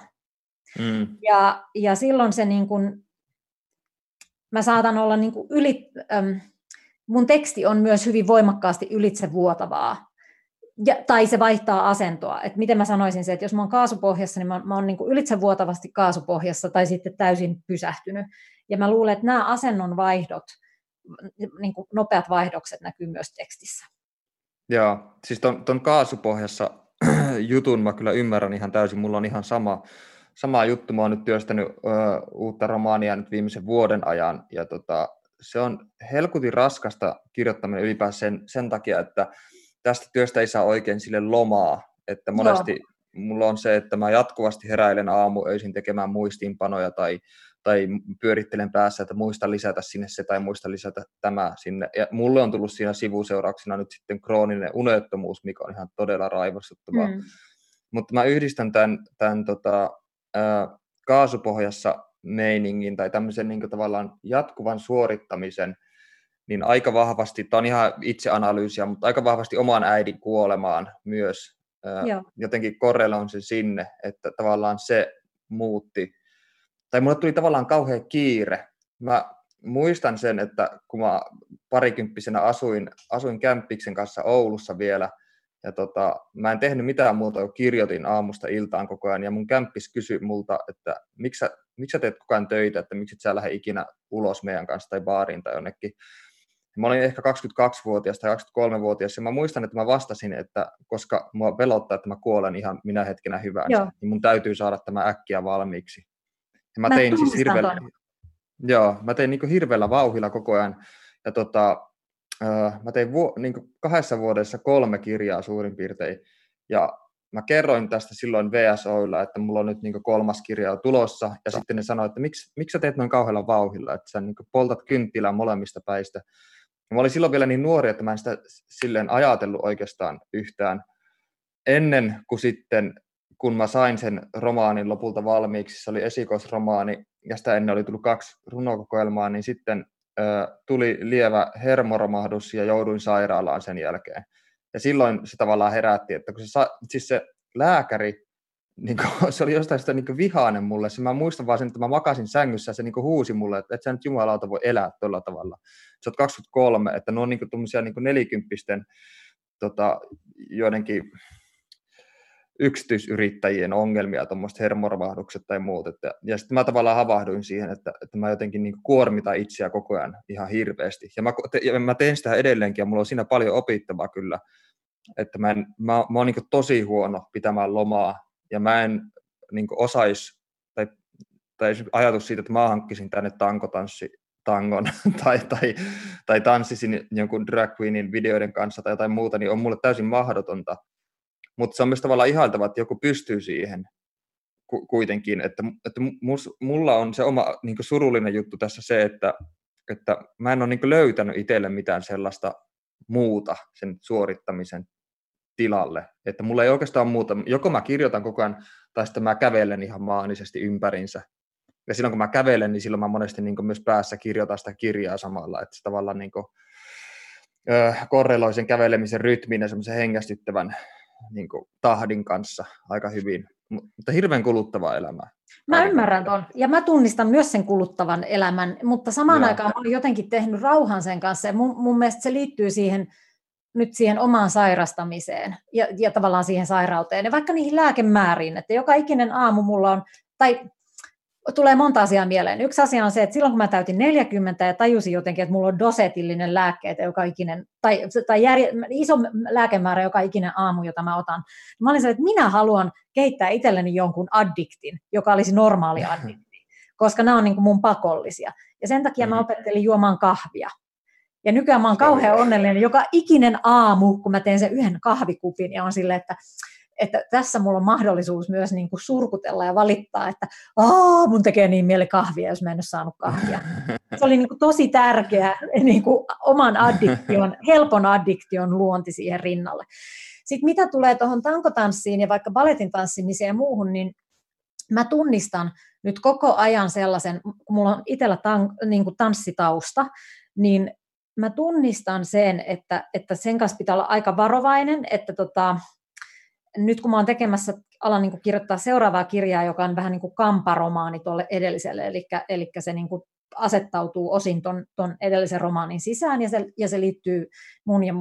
Ja silloin se niin kuin, mä saatan olla niin kuin mun teksti on myös hyvin voimakkaasti ylitsevuotavaa, tai se vaihtaa asentoa. Et miten mä sanoisin se, että jos mä oon kaasupohjassa, niin mä oon niin kuin ylitsevuotavasti kaasupohjassa tai sitten täysin pysähtynyt. Ja mä luulen, että nämä asennon vaihdot, niin kuin nopeat vaihdokset näkyy myös tekstissä. Joo, siis ton kaasupohjassa jutun mä kyllä ymmärrän ihan täysin. Mulla on ihan sama juttu. Mä oon nyt työstänyt uutta romaania nyt viimeisen vuoden ajan ja se on helkutin raskasta kirjoittaminen ylipäänsä sen takia, että tästä työstä ei saa oikein sille lomaa, että monesti mulla on se, että mä jatkuvasti heräilen aamuöisin tekemään muistiinpanoja tai pyörittelen päässä, että muista lisätä sinne se tai muista lisätä tämä sinne. Ja mulle on tullut siinä sivuseurauksena nyt sitten krooninen unettomuus, mikä on ihan todella raivostuttavaa. Mutta mä yhdistän tämän kaasupohjassa meiningin tai tämmöisen niin kuin tavallaan jatkuvan suorittamisen, niin aika vahvasti, tämä on ihan itseanalyysiä, mutta aika vahvasti oman äidin kuolemaan myös. Jotenkin korreloin sen sinne, että tavallaan se muutti. Tai mulle tuli tavallaan kauhean kiire. Mä muistan sen, että kun mä parikymppisenä asuin kämppiksen kanssa Oulussa vielä, ja mä en tehnyt mitään muuta kuin kirjoitin aamusta iltaan koko ajan, ja mun kämppis kysyi multa, että miksi sä teet koko ajan töitä, että miksi et sä lähde ikinä ulos meidän kanssa tai baariin tai jonnekin. Mä olin ehkä 22-vuotias tai 23-vuotias, ja mä muistan, että mä vastasin, että koska mua pelottaa, että mä kuolen ihan minä hetkenä hyvänsä, niin mun täytyy saada tämä äkkiä valmiiksi. Ja mä tein siis mä tein niin kuin hirveällä vauhdilla koko ajan, ja mä tein niin kuin 2 vuodessa 3 kirjaa suurin piirtein, ja mä kerroin tästä silloin VSOilla, että mulla on nyt niin kuin 3. kirja tulossa, ja sitten ne sanoi, että miksi sä teet noin kauhealla vauhdilla, että sä niin kuin poltat kynttilää molemmista päistä. Mä olin silloin vielä niin nuori, että mä en sitä silleen ajatellut oikeastaan yhtään. Ennen kuin sitten, kun mä sain sen romaanin lopulta valmiiksi, se oli esikoisromaani, ja sitä ennen oli tullut 2 runokokoelmaa, niin sitten tuli lievä hermoromahdus ja jouduin sairaalaan sen jälkeen. Ja silloin se tavallaan herätti, että kun siis se lääkäri, niin kuin, se oli jostain sitä niin kuin vihainen mulle. Mä muistan vaan sen, että mä makasin sängyssä ja se niin kuin huusi mulle, että et sä nyt jumalauta voi elää tuolla tavalla. Sä oot 23, että ne on niin kuin tuommoisia niin kuin 40-pisten joidenkin yksityisyrittäjien ongelmia, tuommoiset hermoromahdukset tai muut. Ja sitten mä tavallaan havahduin siihen, että mä jotenkin niin kuin kuormitan itseä koko ajan ihan hirveästi. Ja mä teen sitä edelleenkin ja mulla on siinä paljon opittavaa kyllä. Että mä oon niin kuin tosi huono pitämään lomaa ja mä en niin kuin osaisi, tai ajatus siitä, että mä hankkisin tänne tangon tai tanssisin jonkun drag queenin videoiden kanssa tai jotain muuta, niin on mulle täysin mahdotonta. Mutta se on myös tavallaan ihailtava, että joku pystyy siihen kuitenkin. Että mulla on se oma niin kuin surullinen juttu tässä se, että mä en ole niin kuin löytänyt itselle mitään sellaista muuta sen suorittamisen tilalle. Että mulla ei oikeastaan muuta. Joko mä kirjoitan koko ajan, tai sitten mä kävelen ihan maanisesti ympärinsä. Ja silloin kun mä kävelen, niin silloin mä monesti niin kuin myös päässä kirjoitan sitä kirjaa samalla. Että se tavallaan niin kuin, korreloi sen kävelemisen rytmin ja semmoisen hengästyttävän niin kuin tahdin kanssa aika hyvin. Mutta hirveän kuluttavaa elämää. Mä ymmärrän ton, ja mä tunnistan myös sen kuluttavan elämän, mutta samaan aikaan mä olen jotenkin tehnyt rauhan sen kanssa, ja mun mielestä se liittyy nyt siihen omaan sairastamiseen ja tavallaan siihen sairauteen, ja vaikka niihin lääkemääriin, että joka ikinen aamu mulla on, tai tulee monta asiaa mieleen. Yksi asia on se, että silloin kun mä täytin 40 ja tajusin jotenkin, että mulla on dosetillinen lääkkeet joka ikinen, tai iso lääkemäärä joka ikinen aamu, jota mä otan. Mä olin se, että minä haluan kehittää itselleni jonkun addiktin, joka olisi normaali addikti, koska nämä on niin kuin mun pakollisia. Ja sen takia mä opettelin juomaan kahvia. Ja nykyään mä oon kauhean onnellinen joka ikinen aamu, kun mä teen sen yhden kahvikupin ja on silleen, että tässä mulla on mahdollisuus myös niin kuin surkutella ja valittaa, että mun tekee niin mieli kahvia, jos mä en ole saanut kahvia. Se oli niin kuin tosi tärkeä niin kuin oman helpon addiktion luonti siihen rinnalle. Sitten mitä tulee tuohon tankotanssiin ja vaikka balletin tanssimiseen ja muuhun, niin mä tunnistan nyt koko ajan sellaisen, kun mulla on itsellä niin kuin tanssitausta, niin mä tunnistan sen, että sen kanssa pitää olla aika varovainen, että nyt kun mä oon alan niin kuin kirjoittaa seuraavaa kirjaa, joka on vähän niin kuin kamparomaani tuolle edelliselle, eli se niin kuin asettautuu osin ton edellisen romaanin sisään, ja se liittyy mun ja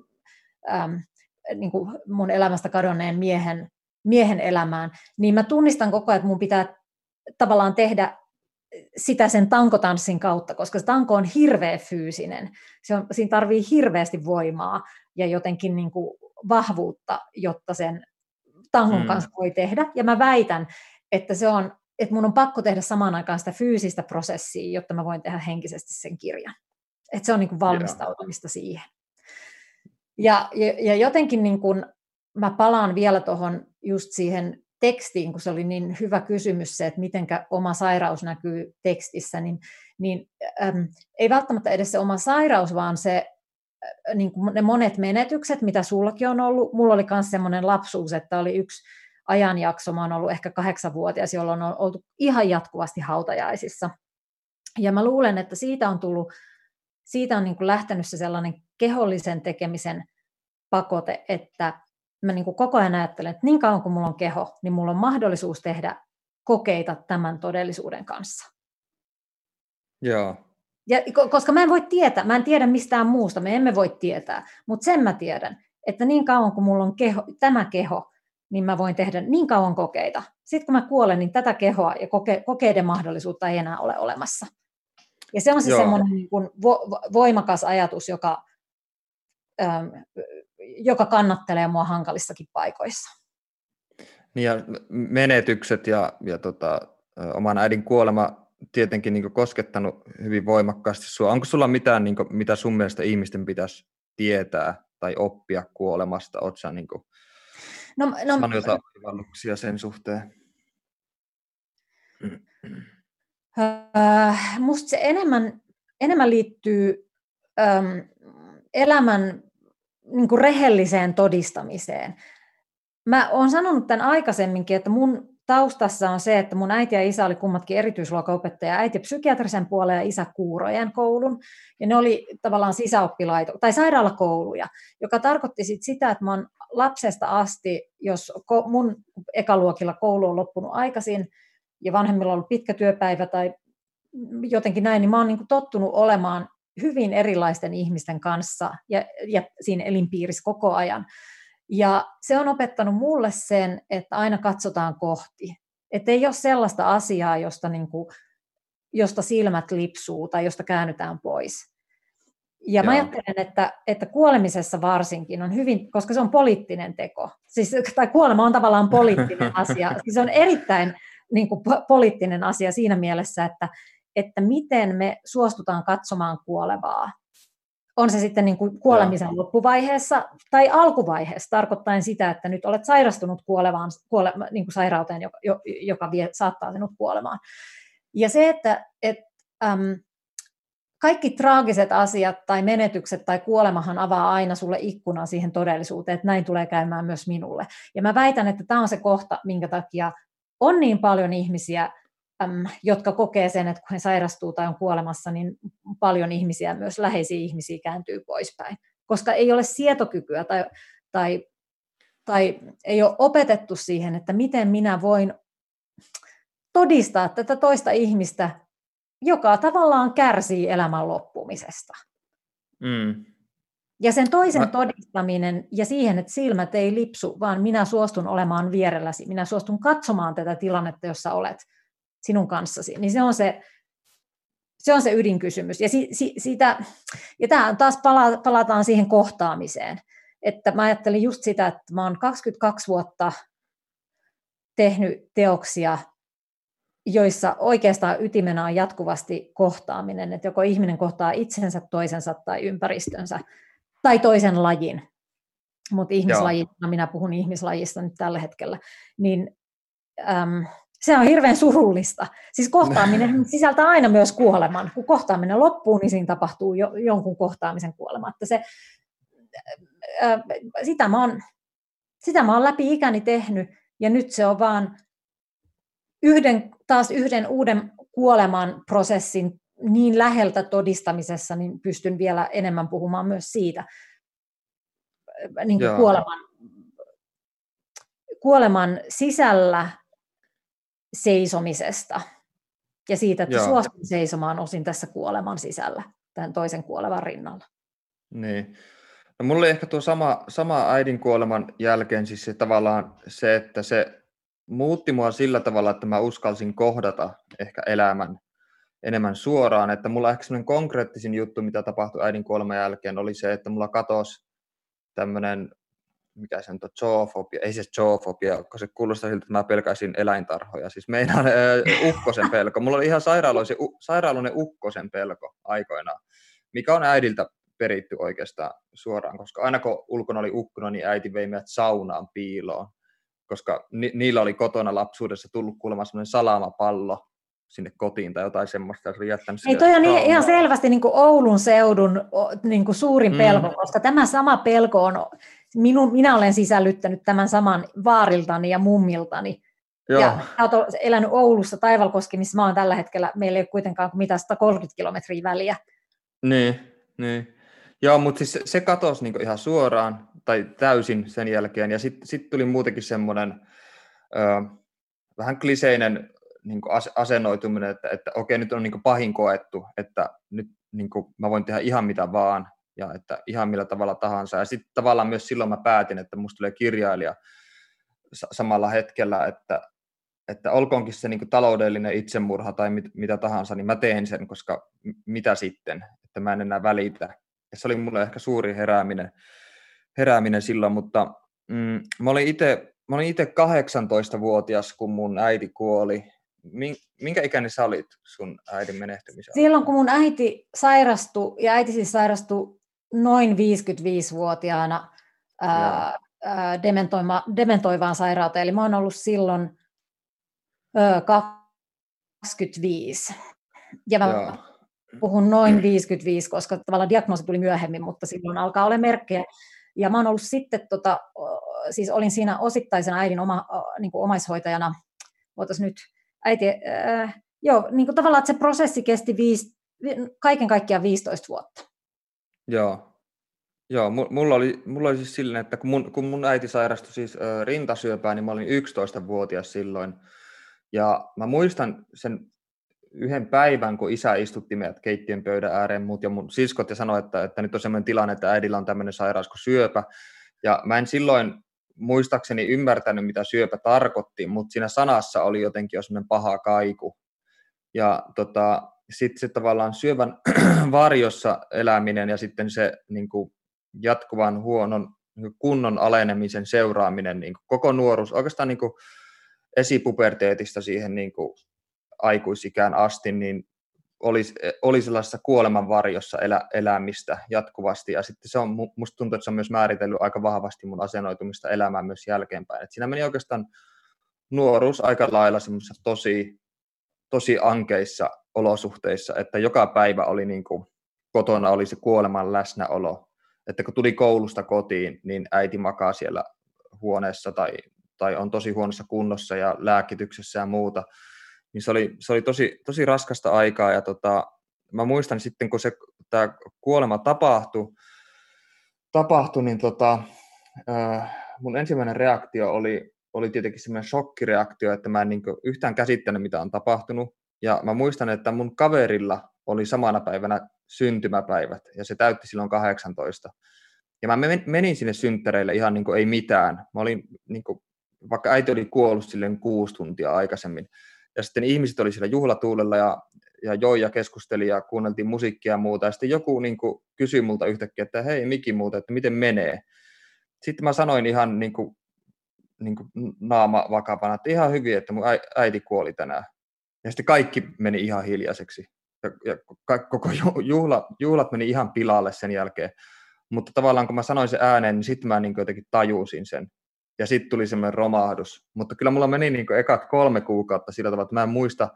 niin kuin mun elämästä kadonneen miehen elämään, niin mä tunnistan koko ajan, että mun pitää tavallaan tehdä sitä sen tankotanssin kautta, koska se tanko on hirveän fyysinen. Siinä tarvii hirveästi voimaa ja jotenkin niin kuin vahvuutta, jotta sen tangon kanssa voi tehdä. Ja mä väitän, että mun on pakko tehdä samaan aikaan sitä fyysistä prosessia, jotta mä voin tehdä henkisesti sen kirjan. Että se on niin kuin valmistautumista siihen. Ja jotenkin niin kuin mä palaan vielä tuohon just siihen tekstiin, kun se oli niin hyvä kysymys se, että mitenkä oma sairaus näkyy tekstissä, niin ei välttämättä edes se oma sairaus, vaan se niin kuin ne monet menetykset, mitä sullakin on ollut. Mulla oli myös semmoinen lapsuus, että oli yksi ajanjakso, mä oon ollut ehkä 8-vuotias, jolloin on oltu ihan jatkuvasti hautajaisissa. Ja mä luulen, että siitä on niin kuin lähtenyt se sellainen kehollisen tekemisen pakote, että mä niin kuin koko ajan ajattelen, että niin kauan kuin mulla on keho, niin mulla on mahdollisuus tehdä kokeita tämän todellisuuden kanssa. Joo. Ja, koska mä en tiedä mistään muusta, me emme voi tietää, mutta sen mä tiedän, että niin kauan kuin mulla on tämä keho, niin mä voin tehdä niin kauan kokeita. Sitten kun mä kuolen, niin tätä kehoa ja kokeiden mahdollisuutta ei enää ole olemassa. Ja se on se semmoinen niin kuin voimakas ajatus, joka kannattelee mua hankalissakin paikoissa. Niin ja menetykset ja oman äidin kuolema tietenkin niin koskettanut hyvin voimakkaasti sinua. Onko sulla mitään, niin kuin, mitä sun mielestä ihmisten pitäisi tietää tai oppia kuolemasta? Oletko sä niin sanonut jotain oivalluksia sen suhteen? Musta se enemmän liittyy elämän niin kuin rehelliseen todistamiseen. Mä oon sanonut tämän aikaisemminkin, että mun taustassa on se, että mun äiti ja isä oli kummatkin erityisluokanopettaja, äiti psykiatrisen puolen ja isä kuurojen koulun, ja ne oli tavallaan tai sairaalakouluja, joka tarkoitti sitä, että mä oon lapsesta asti, jos mun ekaluokilla koulu on loppunut aikaisin, ja vanhemmilla on ollut pitkä työpäivä tai jotenkin näin, niin mä oon niin kuin tottunut olemaan hyvin erilaisten ihmisten kanssa ja siinä elinpiirissä koko ajan. Ja se on opettanut mulle sen, että aina katsotaan kohti. Että ei ole sellaista asiaa, josta silmät lipsuu tai josta käännytään pois. Ja mä ajattelen, että kuolemisessa varsinkin on hyvin, koska se on poliittinen teko. Tai kuolema on tavallaan poliittinen asia. Se on erittäin niin kuin poliittinen asia siinä mielessä, että miten me suostutaan katsomaan kuolevaa. On se sitten niin kuin kuolemisen loppuvaiheessa tai alkuvaiheessa, tarkoittaen sitä, että nyt olet sairastunut niin kuin sairauteen, joka saattaa sinut kuolemaan. Ja se, että kaikki traagiset asiat tai menetykset tai kuolemahan avaa aina sulle ikkunan siihen todellisuuteen, että näin tulee käymään myös minulle. Ja mä väitän, että tämä on se kohta, minkä takia on niin paljon ihmisiä, jotka kokee sen, että kun he sairastuu tai on kuolemassa, niin paljon ihmisiä, myös läheisiä ihmisiä kääntyy poispäin. Koska ei ole sietokykyä tai ei ole opetettu siihen, että miten minä voin todistaa tätä toista ihmistä, joka tavallaan kärsii elämän loppumisesta. Ja sen toisen todistaminen ja siihen, että silmät ei lipsu, vaan minä suostun olemaan vierelläsi, minä suostun katsomaan tätä tilannetta, jossa olet sinun kanssasi, niin se on se ydinkysymys. Ja tämä taas palataan siihen kohtaamiseen. Että mä ajattelin just sitä, että mä oon 22 vuotta tehnyt teoksia, joissa oikeastaan ytimenä on jatkuvasti kohtaaminen, että joko ihminen kohtaa itsensä, toisensa tai ympäristönsä tai toisen lajin. Mutta ihmislajista, minä puhun ihmislajista nyt tällä hetkellä, niin se on hirveän surullista. Siis kohtaaminen sisältää aina myös kuoleman. Kun kohtaaminen loppuu, niin siinä tapahtuu jonkun kohtaamisen kuolema. Että sitä mä oon läpi ikäni tehnyt, ja nyt se on vaan yhden uuden kuoleman prosessin niin läheltä todistamisessa, niin pystyn vielä enemmän puhumaan myös siitä niin kuin kuoleman sisällä seisomisesta ja siitä, että suostun seisomaan osin tässä kuoleman sisällä, tämän toisen kuolevan rinnalla. Niin. No, mulla oli ehkä tuo sama äidin kuoleman jälkeen siis se tavallaan se, että se muutti mua sillä tavalla, että mä uskalsin kohdata ehkä elämän enemmän suoraan, että mulla ehkä semmoinen konkreettisin juttu, mitä tapahtui äidin kuoleman jälkeen, oli se, että mulla katosi tämmöinen, mikä se on, zoofobia, ei se zoofobia, kun se kuulostaa siltä, että mä pelkäisin eläintarhoja, siis meinaan ukkosen pelko. Mulla oli ihan sairaaloinen ukkosen pelko aikoinaan, mikä on äidiltä peritty oikeastaan suoraan, koska aina kun ulkona oli ukkona, niin äiti vei meidät saunaan piiloon, koska niillä oli kotona lapsuudessa tullut kuulemma semmoinen salamapallo sinne kotiin tai jotain semmoista. Ei, toi on ihan selvästi niin kuin Oulun seudun niin kuin suurin pelko, koska tämä sama pelko on, minä olen sisällyttänyt tämän saman vaariltani ja mummiltani. Joo. Ja olet elänyt Oulussa, Taivalkoski, missä mä oon tällä hetkellä, meillä ei ole kuitenkaan mitään 130 kilometriä väliä. Niin. Joo, mutta siis se katosi niin ihan suoraan tai täysin sen jälkeen, ja sitten tuli muutenkin semmoinen vähän kliseinen niin asennoituminen, että okei, nyt on niin pahin koettu, että nyt niin mä voin tehdä ihan mitä vaan, ja että ihan millä tavalla tahansa. Ja sitten tavallaan myös silloin mä päätin, että musta tulee kirjailija samalla hetkellä, että että olkoonkin se niin kuin taloudellinen itsemurha tai mitä tahansa, niin mä teen sen, koska mitä sitten, että mä en enää välitä. Ja se oli mulle ehkä suuri herääminen silloin, mutta mä olin itse 18-vuotias, kun mun äiti kuoli. Minkä ikäinen sä olit sun äidin menehtymisen? Silloin, kun mun äiti sairastui, ja äiti siis sairastui noin 55-vuotiaana dementoivaan sairauteen, eli mä oon ollut silloin 25. Ja mä puhun noin 55, koska tavallaan diagnoosi tuli myöhemmin, mutta silloin alkaa olla merkkejä. Ja mä oon ollut sitten, siis olin siinä osittaisena äidin niin kuin omaishoitajana, nyt äiti, niin kuin tavallaan, että se prosessi kesti kaiken kaikkiaan 15 vuotta. Joo, mulla oli siis silleen, että kun mun äiti sairastui siis rintasyöpään, niin mä olin 11-vuotias silloin. Ja mä muistan sen yhden päivän, kun isä istutti meidät keittiön pöydän ääreen, mut ja mun siskot, ja sanoi, että nyt on sellainen tilanne, että äidillä on tämmöinen sairaus kuin syöpä. Ja mä en silloin muistaakseni ymmärtänyt, mitä syöpä tarkoitti, mutta siinä sanassa oli jotenkin jo sellainen paha kaiku. Ja sitten se tavallaan syövän varjossa eläminen ja sitten se niin kuin jatkuvan huonon kunnon alenemisen seuraaminen, niin kuin koko nuoruus, oikeastaan niin kuin esipuberteetista siihen niin kuin aikuisikään asti, niin oli sellaisessa kuoleman varjossa elämistä jatkuvasti, ja sitten se on, musta tuntuu, että se on myös määritellyt aika vahvasti mun asennoitumista elämään myös jälkeenpäin. Et siinä meni oikeastaan nuoruus aika lailla semmoisessa tosi ankeissa olosuhteissa, että joka päivä oli niin kuin kotona oli se kuoleman läsnäolo, että kun tuli koulusta kotiin, niin äiti makaa siellä huoneessa tai on tosi huonossa kunnossa ja lääkityksessä ja muuta, niin se oli tosi raskasta aikaa, ja mä muistan sitten, kun tämä kuolema tapahtui niin mun ensimmäinen reaktio oli tietenkin semmoinen shokkireaktio, että mä en niin kuin yhtään käsittänyt, mitä on tapahtunut, ja mä muistan, että mun kaverilla oli samana päivänä syntymäpäivät, ja se täytti silloin 18. Ja mä menin sinne synttäreille ihan niin kuin ei mitään. Mä olin, niin kuin, vaikka äiti oli kuollut silleen 6 tuntia aikaisemmin, ja sitten ihmiset oli siellä juhlatuulella ja joi ja keskusteli ja kuunneltiin musiikkia ja muuta, ja sitten joku niin kuin kysyi multa yhtäkkiä, että hei Miki muuta, että miten menee. Sitten mä sanoin ihan niin kuin naama vakavana, että ihan hyvin, että mun äiti kuoli tänään. Ja sitten kaikki meni ihan hiljaiseksi. Ja koko juhlat meni ihan pilalle sen jälkeen. Mutta tavallaan kun mä sanoin sen ääneen, niin sitten mä niin jotenkin tajusin sen. Ja sitten tuli semmoinen romahdus. Mutta kyllä mulla meni niin ekat 3 kuukautta sillä tavalla, että mä en muista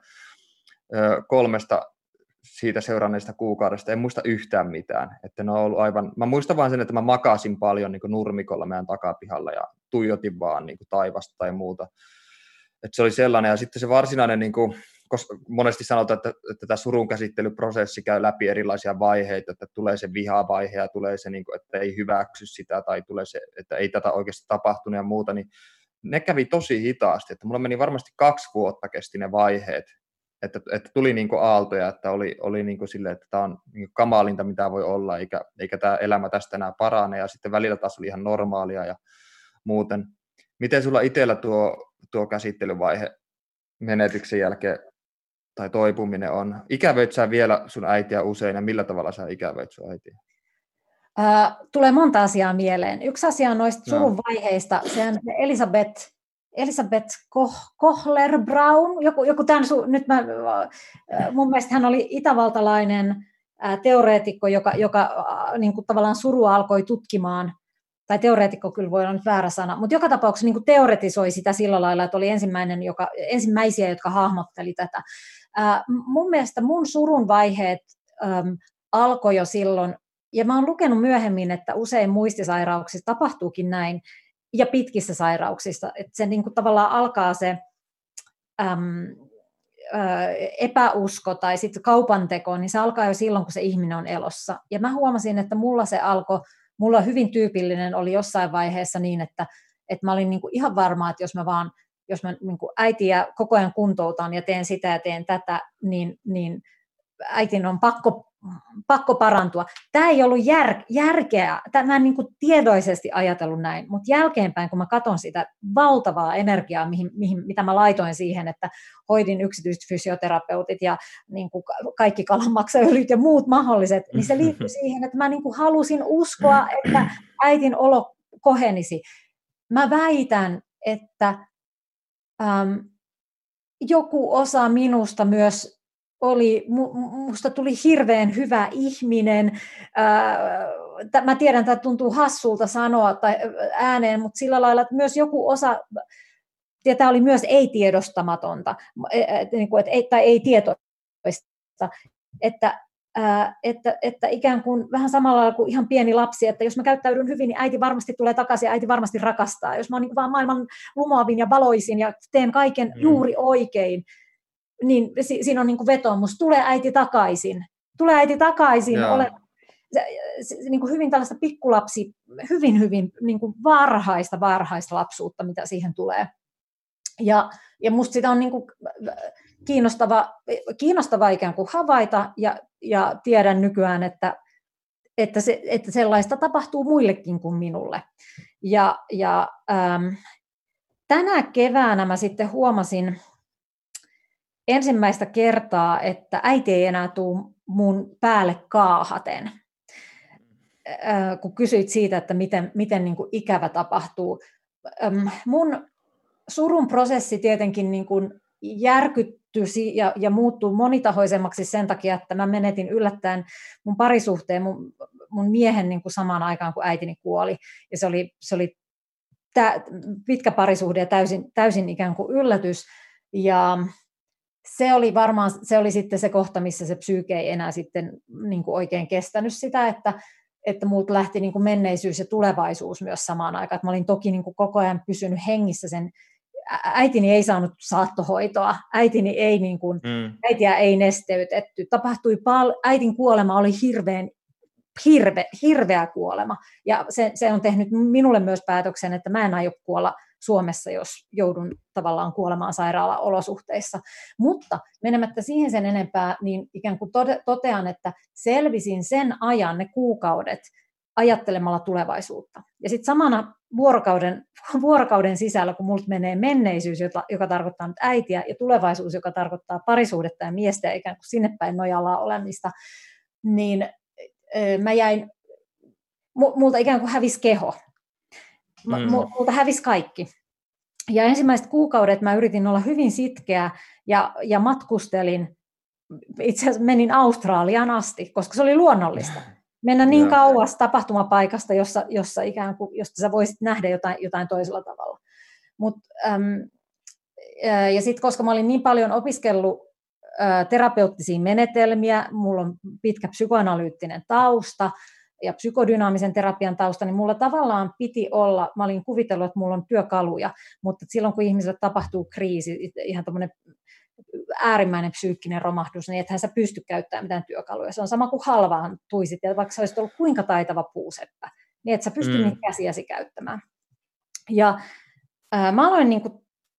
3 siitä seuranneesta kuukaudesta, en muista yhtään mitään. Että ne on ollut aivan, mä muistan vaan sen, että mä makasin paljon niin nurmikolla meidän takapihalla ja tuijotin vaan niin taivasta tai muuta. Että se oli sellainen. Ja sitten se varsinainen, niin kuin, koska monesti sanotaan, että tämä surun käsittelyprosessi käy läpi erilaisia vaiheita, että tulee se vihavaihe ja tulee se, niin kuin, että ei hyväksy sitä tai tulee se, että ei tätä oikeasti tapahtunut ja muuta, niin ne kävi tosi hitaasti. Että mulla meni varmasti 2 vuotta kesti ne vaiheet, että tuli niin kuin aaltoja, että oli niin kuin silleen, että tämä on niin kuin kamalinta, mitä voi olla, eikä tämä elämä tästä enää parane, ja sitten välillä taas oli ihan normaalia ja muuten. Miten sulla itsellä tuo käsittelyvaihe menetyksen jälkeen tai toipuminen on? Ikävöit sä vielä sun äitiä usein, ja millä tavalla sä ikävöit sun äitiä? Tulee monta asiaa mieleen. Yksi asia on noista surun vaiheista, se on Elisabeth Kohler-Braun, joku tämän, mun mielestä hän oli itävaltalainen teoreetikko, joka niin kuin tavallaan surua alkoi tutkimaan, tai teoreetikko kyllä voi olla nyt väärä sana, mutta joka tapauksessa niin kuin teoretisoi sitä sillä lailla, että oli ensimmäisiä, jotka hahmotteli tätä. Mun mielestä mun surun vaiheet alkoi jo silloin, ja mä oon lukenut myöhemmin, että usein muistisairauksissa tapahtuukin näin, ja pitkissä sairauksissa, että se niin kuin tavallaan alkaa se epäusko tai sitten kaupanteko, niin se alkaa jo silloin, kun se ihminen on elossa. Ja mä huomasin, että mulla hyvin tyypillinen oli jossain vaiheessa niin, että mä olin niin kuin ihan varma, että jos mä niin kuin äitiä koko ajan kuntoutan ja teen sitä ja teen tätä, niin äitin on pakko pakko parantua. Tämä ei ollut järkeä, mä en niin kuin tiedoisesti ajatellut näin, mutta jälkeenpäin, kun mä katson sitä valtavaa energiaa, mitä mä laitoin siihen, että hoidin yksityiset fysioterapeutit ja niin kuin kaikki kalanmaksaöljyt ja muut mahdolliset, niin se liittyy siihen, että mä niin kuin halusin uskoa, että äitin olo kohenisi. Mä väitän, että joku osa minusta myös musta tuli hirveän hyvä ihminen. Mä tiedän, että tämä tuntuu hassulta sanoa tai ääneen, mutta sillä lailla, että myös joku osa, ja tämä oli myös ei-tiedostamatonta, tai ei-tietoista, että ikään kuin vähän samalla lailla kuin ihan pieni lapsi, että jos mä käyttäydyn hyvin, niin äiti varmasti tulee takaisin ja äiti varmasti rakastaa. Jos mä oon niin vaan maailman lumoavin ja valoisin ja teen kaiken juuri oikein, niin siinä on niin kuin vetoomus, tulee äiti takaisin. Tulee äiti takaisin, ole niin kuin hyvin tällaista pikkulapsi, hyvin niin kuin varhaista lapsuutta, mitä siihen tulee. Ja musta sitä on niin kuin kiinnostava ikään kuin havaita, ja tiedän nykyään, että sellaista tapahtuu muillekin kuin minulle. Tänä keväänä mä sitten huomasin ensimmäistä kertaa, että äiti ei enää tule mun päälle kaahaten. Kun kysyit siitä, että miten niin kuin ikävä tapahtuu. Mun surun prosessi tietenkin niin kuin järkyttyi ja muuttui monitahoisemmaksi sen takia, että mä menetin yllättäen mun parisuhteen, mun miehen niin kuin samaan aikaan, kun äitini kuoli. Ja se oli pitkä parisuhde ja täysin ikään kuin yllätys. Ja se oli sitten se kohta, missä se psyyke ei enää sitten niin kuin oikein kestänyt sitä, että multa lähti niin kuin menneisyys ja tulevaisuus myös samaan aikaan. Että mä olin toki niin kuin koko ajan pysynyt hengissä sen. Äitini ei saanut saattohoitoa, äitiä ei nesteytetty. Tapahtui äitin kuolema oli hirveä kuolema. Ja se on tehnyt minulle myös päätöksen, että mä en aio kuolla Suomessa, jos joudun tavallaan kuolemaan sairaalaolosuhteissa. Mutta menemättä siihen sen enempää, niin ikään kuin totean, että selvisin sen ajan, ne kuukaudet, ajattelemalla tulevaisuutta. Ja sitten samana vuorokauden sisällä, kun multa menee menneisyys, joka tarkoittaa nyt äitiä, ja tulevaisuus, joka tarkoittaa parisuhdetta ja miestä ja ikään kuin sinne päin nojalla olemista, niin mä jäin, multa ikään kuin hävisi keho. Multa hävisi kaikki. Ja ensimmäiset kuukaudet mä yritin olla hyvin sitkeä ja matkustelin, itse asiassa menin Australiaan asti, koska se oli luonnollista. Mennä niin kauas tapahtumapaikasta, jossa ikään kuin, josta sä voisit nähdä jotain toisella tavalla. Ja sitten koska mä olin niin paljon opiskellut terapeuttisia menetelmiä, mulla on pitkä psykoanalyyttinen tausta ja psykodynaamisen terapian tausta, niin mulla tavallaan piti olla, mä olin kuvitellut, että mulla on työkaluja, mutta silloin kun ihmiselle tapahtuu kriisi, ihan tämmöinen äärimmäinen psyykkinen romahdus, niin ethän sä pysty käyttämään mitään työkaluja. Se on sama kuin halvaan tuisit, ja vaikka sä olisit ollut kuinka taitava puuseppä, niin et sä pysty niitä käsiäsi käyttämään. Ja mä aloin niin kuin,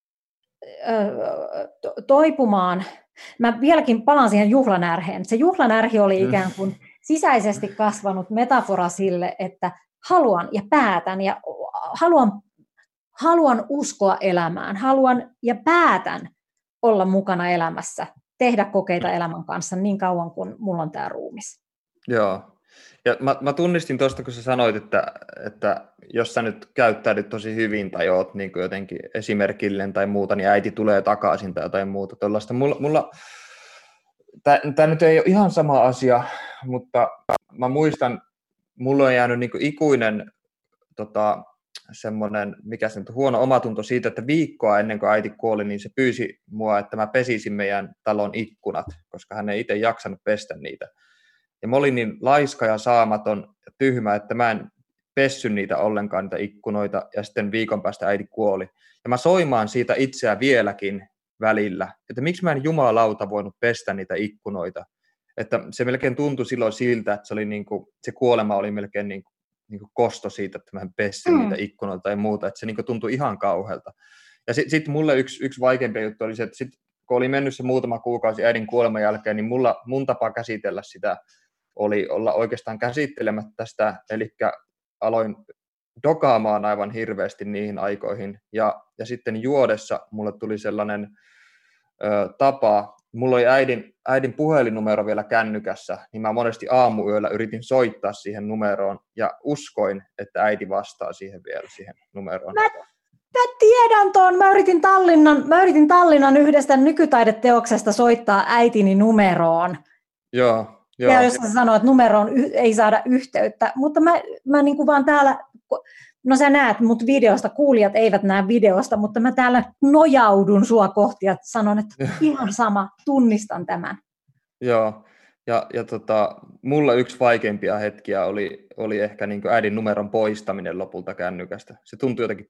toipumaan. Mä vieläkin palaan siihen juhlanärheen. Se juhlanärhi oli ikään kuin sisäisesti kasvanut metafora sille, että haluan ja päätän ja haluan uskoa elämään, haluan ja päätän olla mukana elämässä, tehdä kokeita elämän kanssa niin kauan kuin mulla on tämä ruumis. Joo. Ja mä tunnistin tuosta, kun sä sanoit, että jos sä nyt käyttäydyt tosi hyvin tai oot niin kuin jotenkin esimerkillinen tai muuta, niin äiti tulee takaisin tai jotain muuta tuollaista. Tämä nyt ei ole ihan sama asia, mutta mä muistan, mulla on jäänyt niin kuin ikuinen semmoinen, mikä se nyt huono omatunto siitä, että viikkoa ennen kuin äiti kuoli, niin se pyysi mua, että mä pesisin meidän talon ikkunat, koska hän ei itse jaksanut pestä niitä. Ja mä olin niin laiska ja saamaton ja tyhmä, että mä en pessy niitä ollenkaan, niitä ikkunoita, ja sitten viikon päästä äiti kuoli. Ja mä soimaan siitä itseä vieläkin välillä, että miksi mä en jumalauta voinut pestä niitä ikkunoita. Että se melkein tuntui silloin siltä, että se, oli niin kuin, se kuolema oli melkein niin kuin kosto siitä, että mä en pessin niitä ikkunoita tai muuta, että se niin kuin tuntui ihan kauhealta. Ja sitten mulle yksi vaikeampi juttu oli se, että kun oli mennyt se muutama kuukausi äidin kuoleman jälkeen, niin mun tapa käsitellä sitä oli olla oikeastaan käsittelemättä sitä, eli aloin dokaamaan aivan hirveästi niihin aikoihin, ja sitten juodessa mulle tuli sellainen tapa, mulla oli äidin puhelinnumero vielä kännykässä, niin mä monesti aamuyöllä yritin soittaa siihen numeroon, ja uskoin, että äiti vastaa siihen vielä siihen numeroon. Mä tiedän tuon. Mä yritin Tallinnan yhdestä nykytaideteoksesta soittaa äitini numeroon. Joo. Ja jos sä sanoo, että numeroon ei saada yhteyttä, mutta mä niin kuin vaan täällä, no sä näet mut videosta, kuulijat eivät näe videosta, mutta mä täällä nojaudun sua kohti ja sanon, että ihan sama, tunnistan tämän. Joo, ja mulla yksi vaikeimpia hetkiä oli ehkä niin kuin äidin numeron poistaminen lopulta kännykästä. Se tuntui jotenkin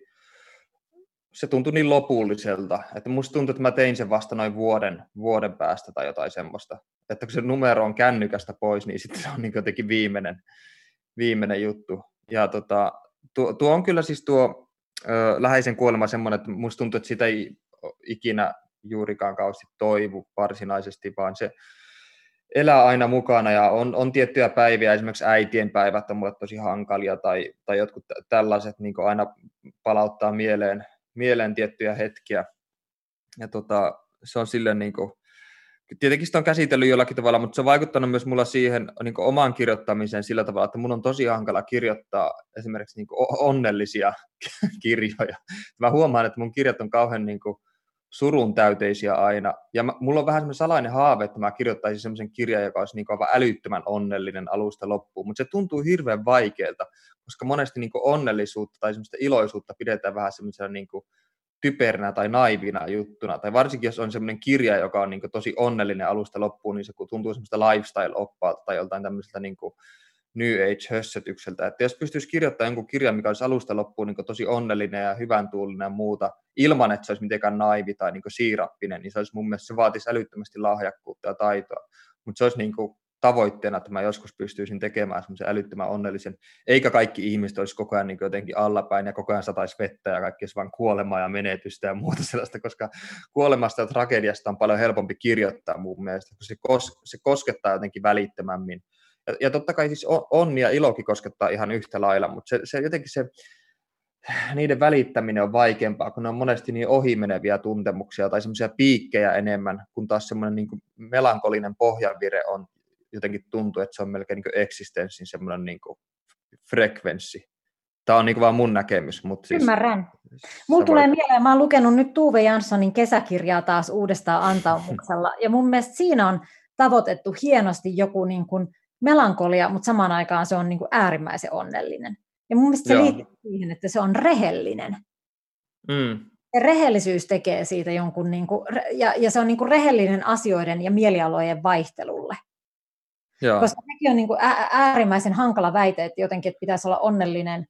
se tuntui niin lopulliselta, että musta tuntui, että mä tein sen vasta noin vuoden päästä tai jotain semmoista. Että kun se numero on kännykästä pois, niin sitten se on niin jotenkin viimeinen juttu. Ja tuo on kyllä siis tuo läheisen kuolema semmoinen, että musta tuntuu, että sitä ei ikinä juurikaan kauheasti toivu varsinaisesti, vaan se elää aina mukana ja on tiettyjä päiviä, esimerkiksi äitien päivät on mulle tosi hankalia tai jotkut tällaiset niin aina palauttaa mieleen tiettyjä hetkiä. Ja se on silleen niin kuin, tietenkin sitä on käsitellyt jollakin tavalla, mutta se on vaikuttanut myös mulla siihen niin kuin omaan kirjoittamiseen sillä tavalla, että mun on tosi hankala kirjoittaa esimerkiksi niin kuin onnellisia kirjoja. Mä huomaan, että mun kirjat on kauhean niin kuin surun täyteisiä aina. Ja mulla on vähän semmoinen salainen haave, että mä kirjoittaisin semmoisen kirjan, joka olisi niin kuin aivan älyttömän onnellinen alusta loppuun. Mutta se tuntuu hirveän vaikealta, koska monesti niin kuin onnellisuutta tai semmoista iloisuutta pidetään vähän semmoisena niin kuin typerinä tai naivina juttuna. Tai varsinkin, jos on semmoinen kirja, joka on niin kuin tosi onnellinen alusta loppuun, niin se tuntuu semmoista lifestyle-oppaalta tai joltain tämmöiseltä niin kuin New Age-hössötykseltä. Että jos pystyisi kirjoittamaan jonkun kirjan, mikä olisi alusta loppuun niin tosi onnellinen ja hyvän tuulinen ja muuta, ilman että se olisi mitenkään naivi tai niin siirappinen, niin se olisi mun mielestä, se vaatisi älyttömästi lahjakkuutta ja taitoa. Mutta se olisi niin tavoitteena, että mä joskus pystyisin tekemään semmoisen älyttömän onnellisen, eikä kaikki ihmiset olisi koko ajan niin jotenkin allapäin ja koko ajan sataisi vettä ja kaikki olisi vain kuolemaa ja menetystä ja muuta sellaista, koska kuolemasta ja tragediasta on paljon helpompi kirjoittaa mun mielestä, kun se koskettaa jotenkin välittömämmin. Ja totta kai siis onni ja ilokin koskettaa ihan yhtä lailla, mutta se jotenkin niiden välittäminen on vaikeampaa, kun ne on monesti niin ohimeneviä tuntemuksia tai semmoisia piikkejä enemmän, kun taas semmoinen niin kuin melankolinen pohjavire on jotenkin tuntuu, että se on melkein niin kuin eksistenssin semmoinen niin kuin frekvenssi. Tämä on niin kuin vaan mun näkemys. Mutta siis ymmärrän. Mulla tulee mieleen, mä oon lukenut nyt Tuve Janssonin kesäkirjaa taas uudestaan antaumuksella, ja mun mielestä siinä on tavoitettu hienosti joku niin kuin melankolia, mutta samaan aikaan se on niin kuin äärimmäisen onnellinen. Ja mun mielestä se liittyy siihen, että se on rehellinen. Ja rehellisyys tekee siitä jonkun, niin kuin, ja se on niin kuin rehellinen asioiden ja mielialojen vaihtelulle. Joo. Koska sekin on niin kuin äärimmäisen hankala väite, että jotenkin että pitäisi olla onnellinen.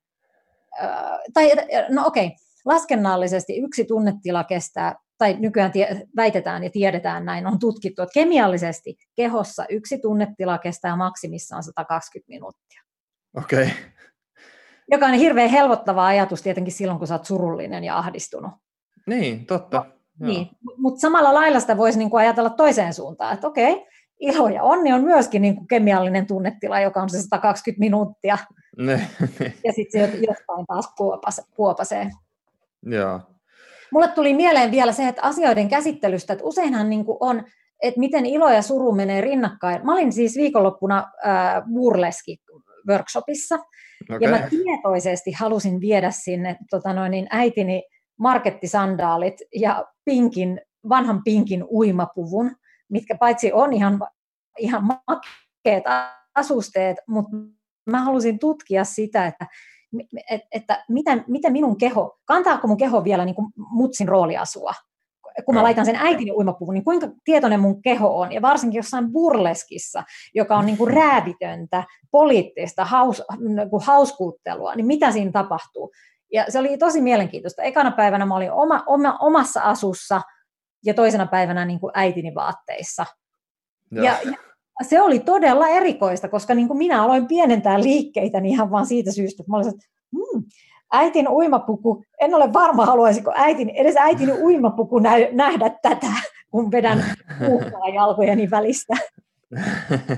Laskennallisesti yksi tunnetila kestää, tai nykyään väitetään ja tiedetään näin, on tutkittu, että kemiallisesti kehossa yksi tunnetila kestää maksimissaan 120 minuuttia. Okei. Okay. Joka on hirveän helpottava ajatus tietenkin silloin, kun sä oot surullinen ja ahdistunut. Niin, totta. Niin. Mutta samalla lailla sitä voisi niinku ajatella toiseen suuntaan, että okei, ilo ja onni on myöskin niinku kemiallinen tunnetila, joka on se 120 minuuttia. Ja sitten se jostain taas kuopasee. Joo. Mulle tuli mieleen vielä se, että asioiden käsittelystä, että useinhan niinku on, että miten ilo ja suru menee rinnakkain. Mä olin siis viikonloppuna burleski-workshopissa, ja mä tietoisesti halusin viedä sinne äitini markettisandaalit ja vanhan pinkin uimapuvun, mitkä paitsi on ihan makeat asusteet, mutta mä halusin tutkia sitä, että miten minun keho, kantaako mun keho vielä niin kuin mutsin rooliasua, kun mä laitan sen äitini uimapuvun, niin kuinka tietoinen mun keho on, ja varsinkin jossain burleskissa, joka on niin kuin räävitöntä, poliittista hauskuuttelua, niin mitä siinä tapahtuu? Ja se oli tosi mielenkiintoista. Ekana päivänä mä olin omassa asussa, ja toisena päivänä niin kuin äitini vaatteissa. Ja se oli todella erikoista, koska niin kuin minä aloin pienentää liikkeitä niin ihan vaan siitä syystä, että mä olisin, että äitin uimapuku, en ole varma, haluaisiko edes äitini uimapuku nähdä tätä, kun vedän puhtaa jalkojeni välistä.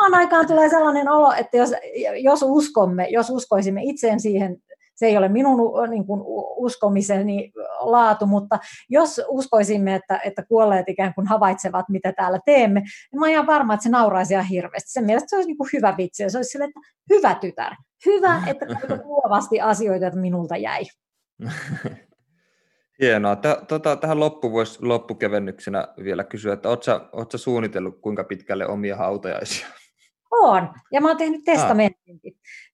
samaan aikaan tulee sellainen olo, että jos uskoisimme itseen siihen, se ei ole minun niin kuin, uskomiseni laatu, mutta jos uskoisimme, että kuolleet ikään kuin havaitsevat, mitä täällä teemme, niin mä oon ihan varma, että se nauraisi ihan hirveästi. Sen mielestä se olisi niin kuin hyvä vitsi, ja se olisi silleen, että hyvä tytär, hyvä, että luovasti asioita, että minulta jäi. Hienoa. Tähän loppuun voisi loppukevennyksenä vielä kysyä, että ootko suunnitellut kuinka pitkälle omia hautajaisia? Oon, ja mä oon tehnyt testamentinkin.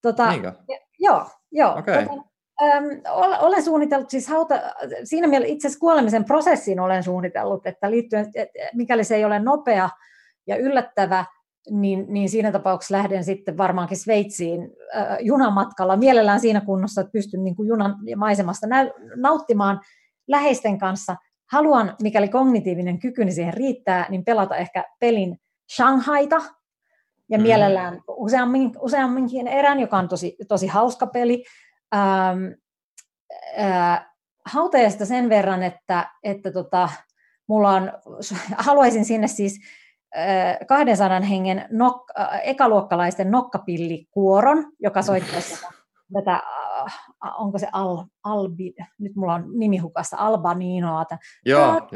Joo. Okay. Olen suunnitellut siis siinä mielessä itse asiassa kuolemisen prosessiin olen suunnitellut, että liittyen, mikäli se ei ole nopea ja yllättävä, niin siinä tapauksessa lähden sitten varmaankin Sveitsiin junamatkalla, mielellään siinä kunnossa, että pystyn niin kuin junan maisemasta nauttimaan läheisten kanssa. Haluan, mikäli kognitiivinen kykyni siihen riittää, niin pelata ehkä pelin Shanghaita, ja mielellään useamminkin erän, joka on tosi hauska peli. Hautajasta sen verran, että mulla on, haluaisin sinne siis 200 hengen ekaluokkalaisten nokkapillikuoron, joka soittaisi tätä, onko se nyt mulla on nimi hukassa, Albaninoa. Joo.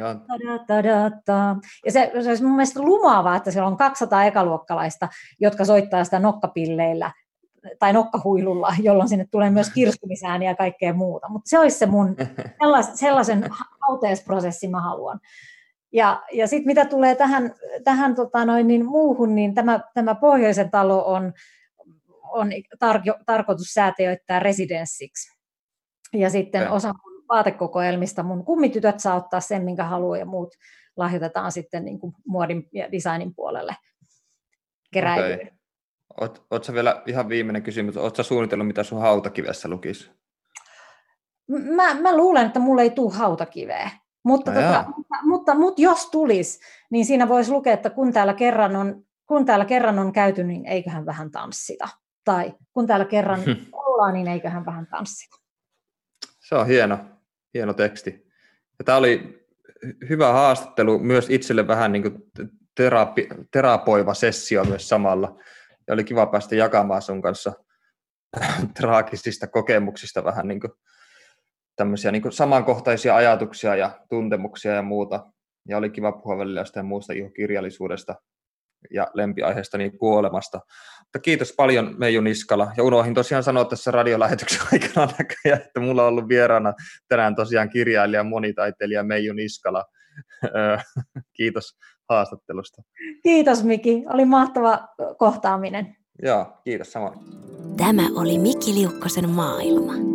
Ja se olisi mun mielestä lumaavaa, että siellä on 200 ekaluokkalaista, jotka soittaa sitä nokkapilleillä tai nokkahuilulla, jolloin sinne tulee myös kirskumisääniä ja kaikkea muuta. Mutta se olisi se mun, sellaisen hautajaisprosessin mä haluan. Ja sitten mitä tulee tähän muuhun, niin tämä Pohjoisen talo on tarkoitus säätiöittää residenssiksi. Ja sitten osa mun vaatekokoelmista, mun kummitytöt saa ottaa sen, minkä haluaa, ja muut lahjoitetaan sitten niin kuin muodin ja designin puolelle keräilyyn. Okay. Oletko vielä ihan viimeinen kysymys, oletko suunnitellut, mitä sun hautakivessä lukisi? Mä luulen, että mulla ei tule hautakiveä. Mutta jos tulisi, niin siinä voisi lukea, että kun täällä kerran on käyty, niin eiköhän vähän tanssita. Tai kun täällä kerran ollaan, niin eiköhän vähän tanssita. Se on hieno teksti. Ja tämä oli hyvä haastattelu, myös itselle vähän niin kuin terapoiva sessio myös samalla. Ja oli kiva päästä jakamaan sun kanssa traagisista kokemuksista vähän niin kuin tämmöisiä niin kuin samankohtaisia ajatuksia ja tuntemuksia ja muuta. Ja oli kiva puhua välillä jostain muusta kirjallisuudesta ja lempiaiheesta niin kuolemasta. Mutta kiitos paljon Meiju Niskala. Ja unohdin tosiaan sanoa tässä radiolähetyksen aikana näköjään, että mulla on ollut vieraana tänään tosiaan kirjailija, monitaiteilija Meiju Niskala. Kiitos haastattelusta. Kiitos Miki, oli mahtava kohtaaminen. Joo, kiitos samoin. Tämä oli Miki Liukkosen maailma.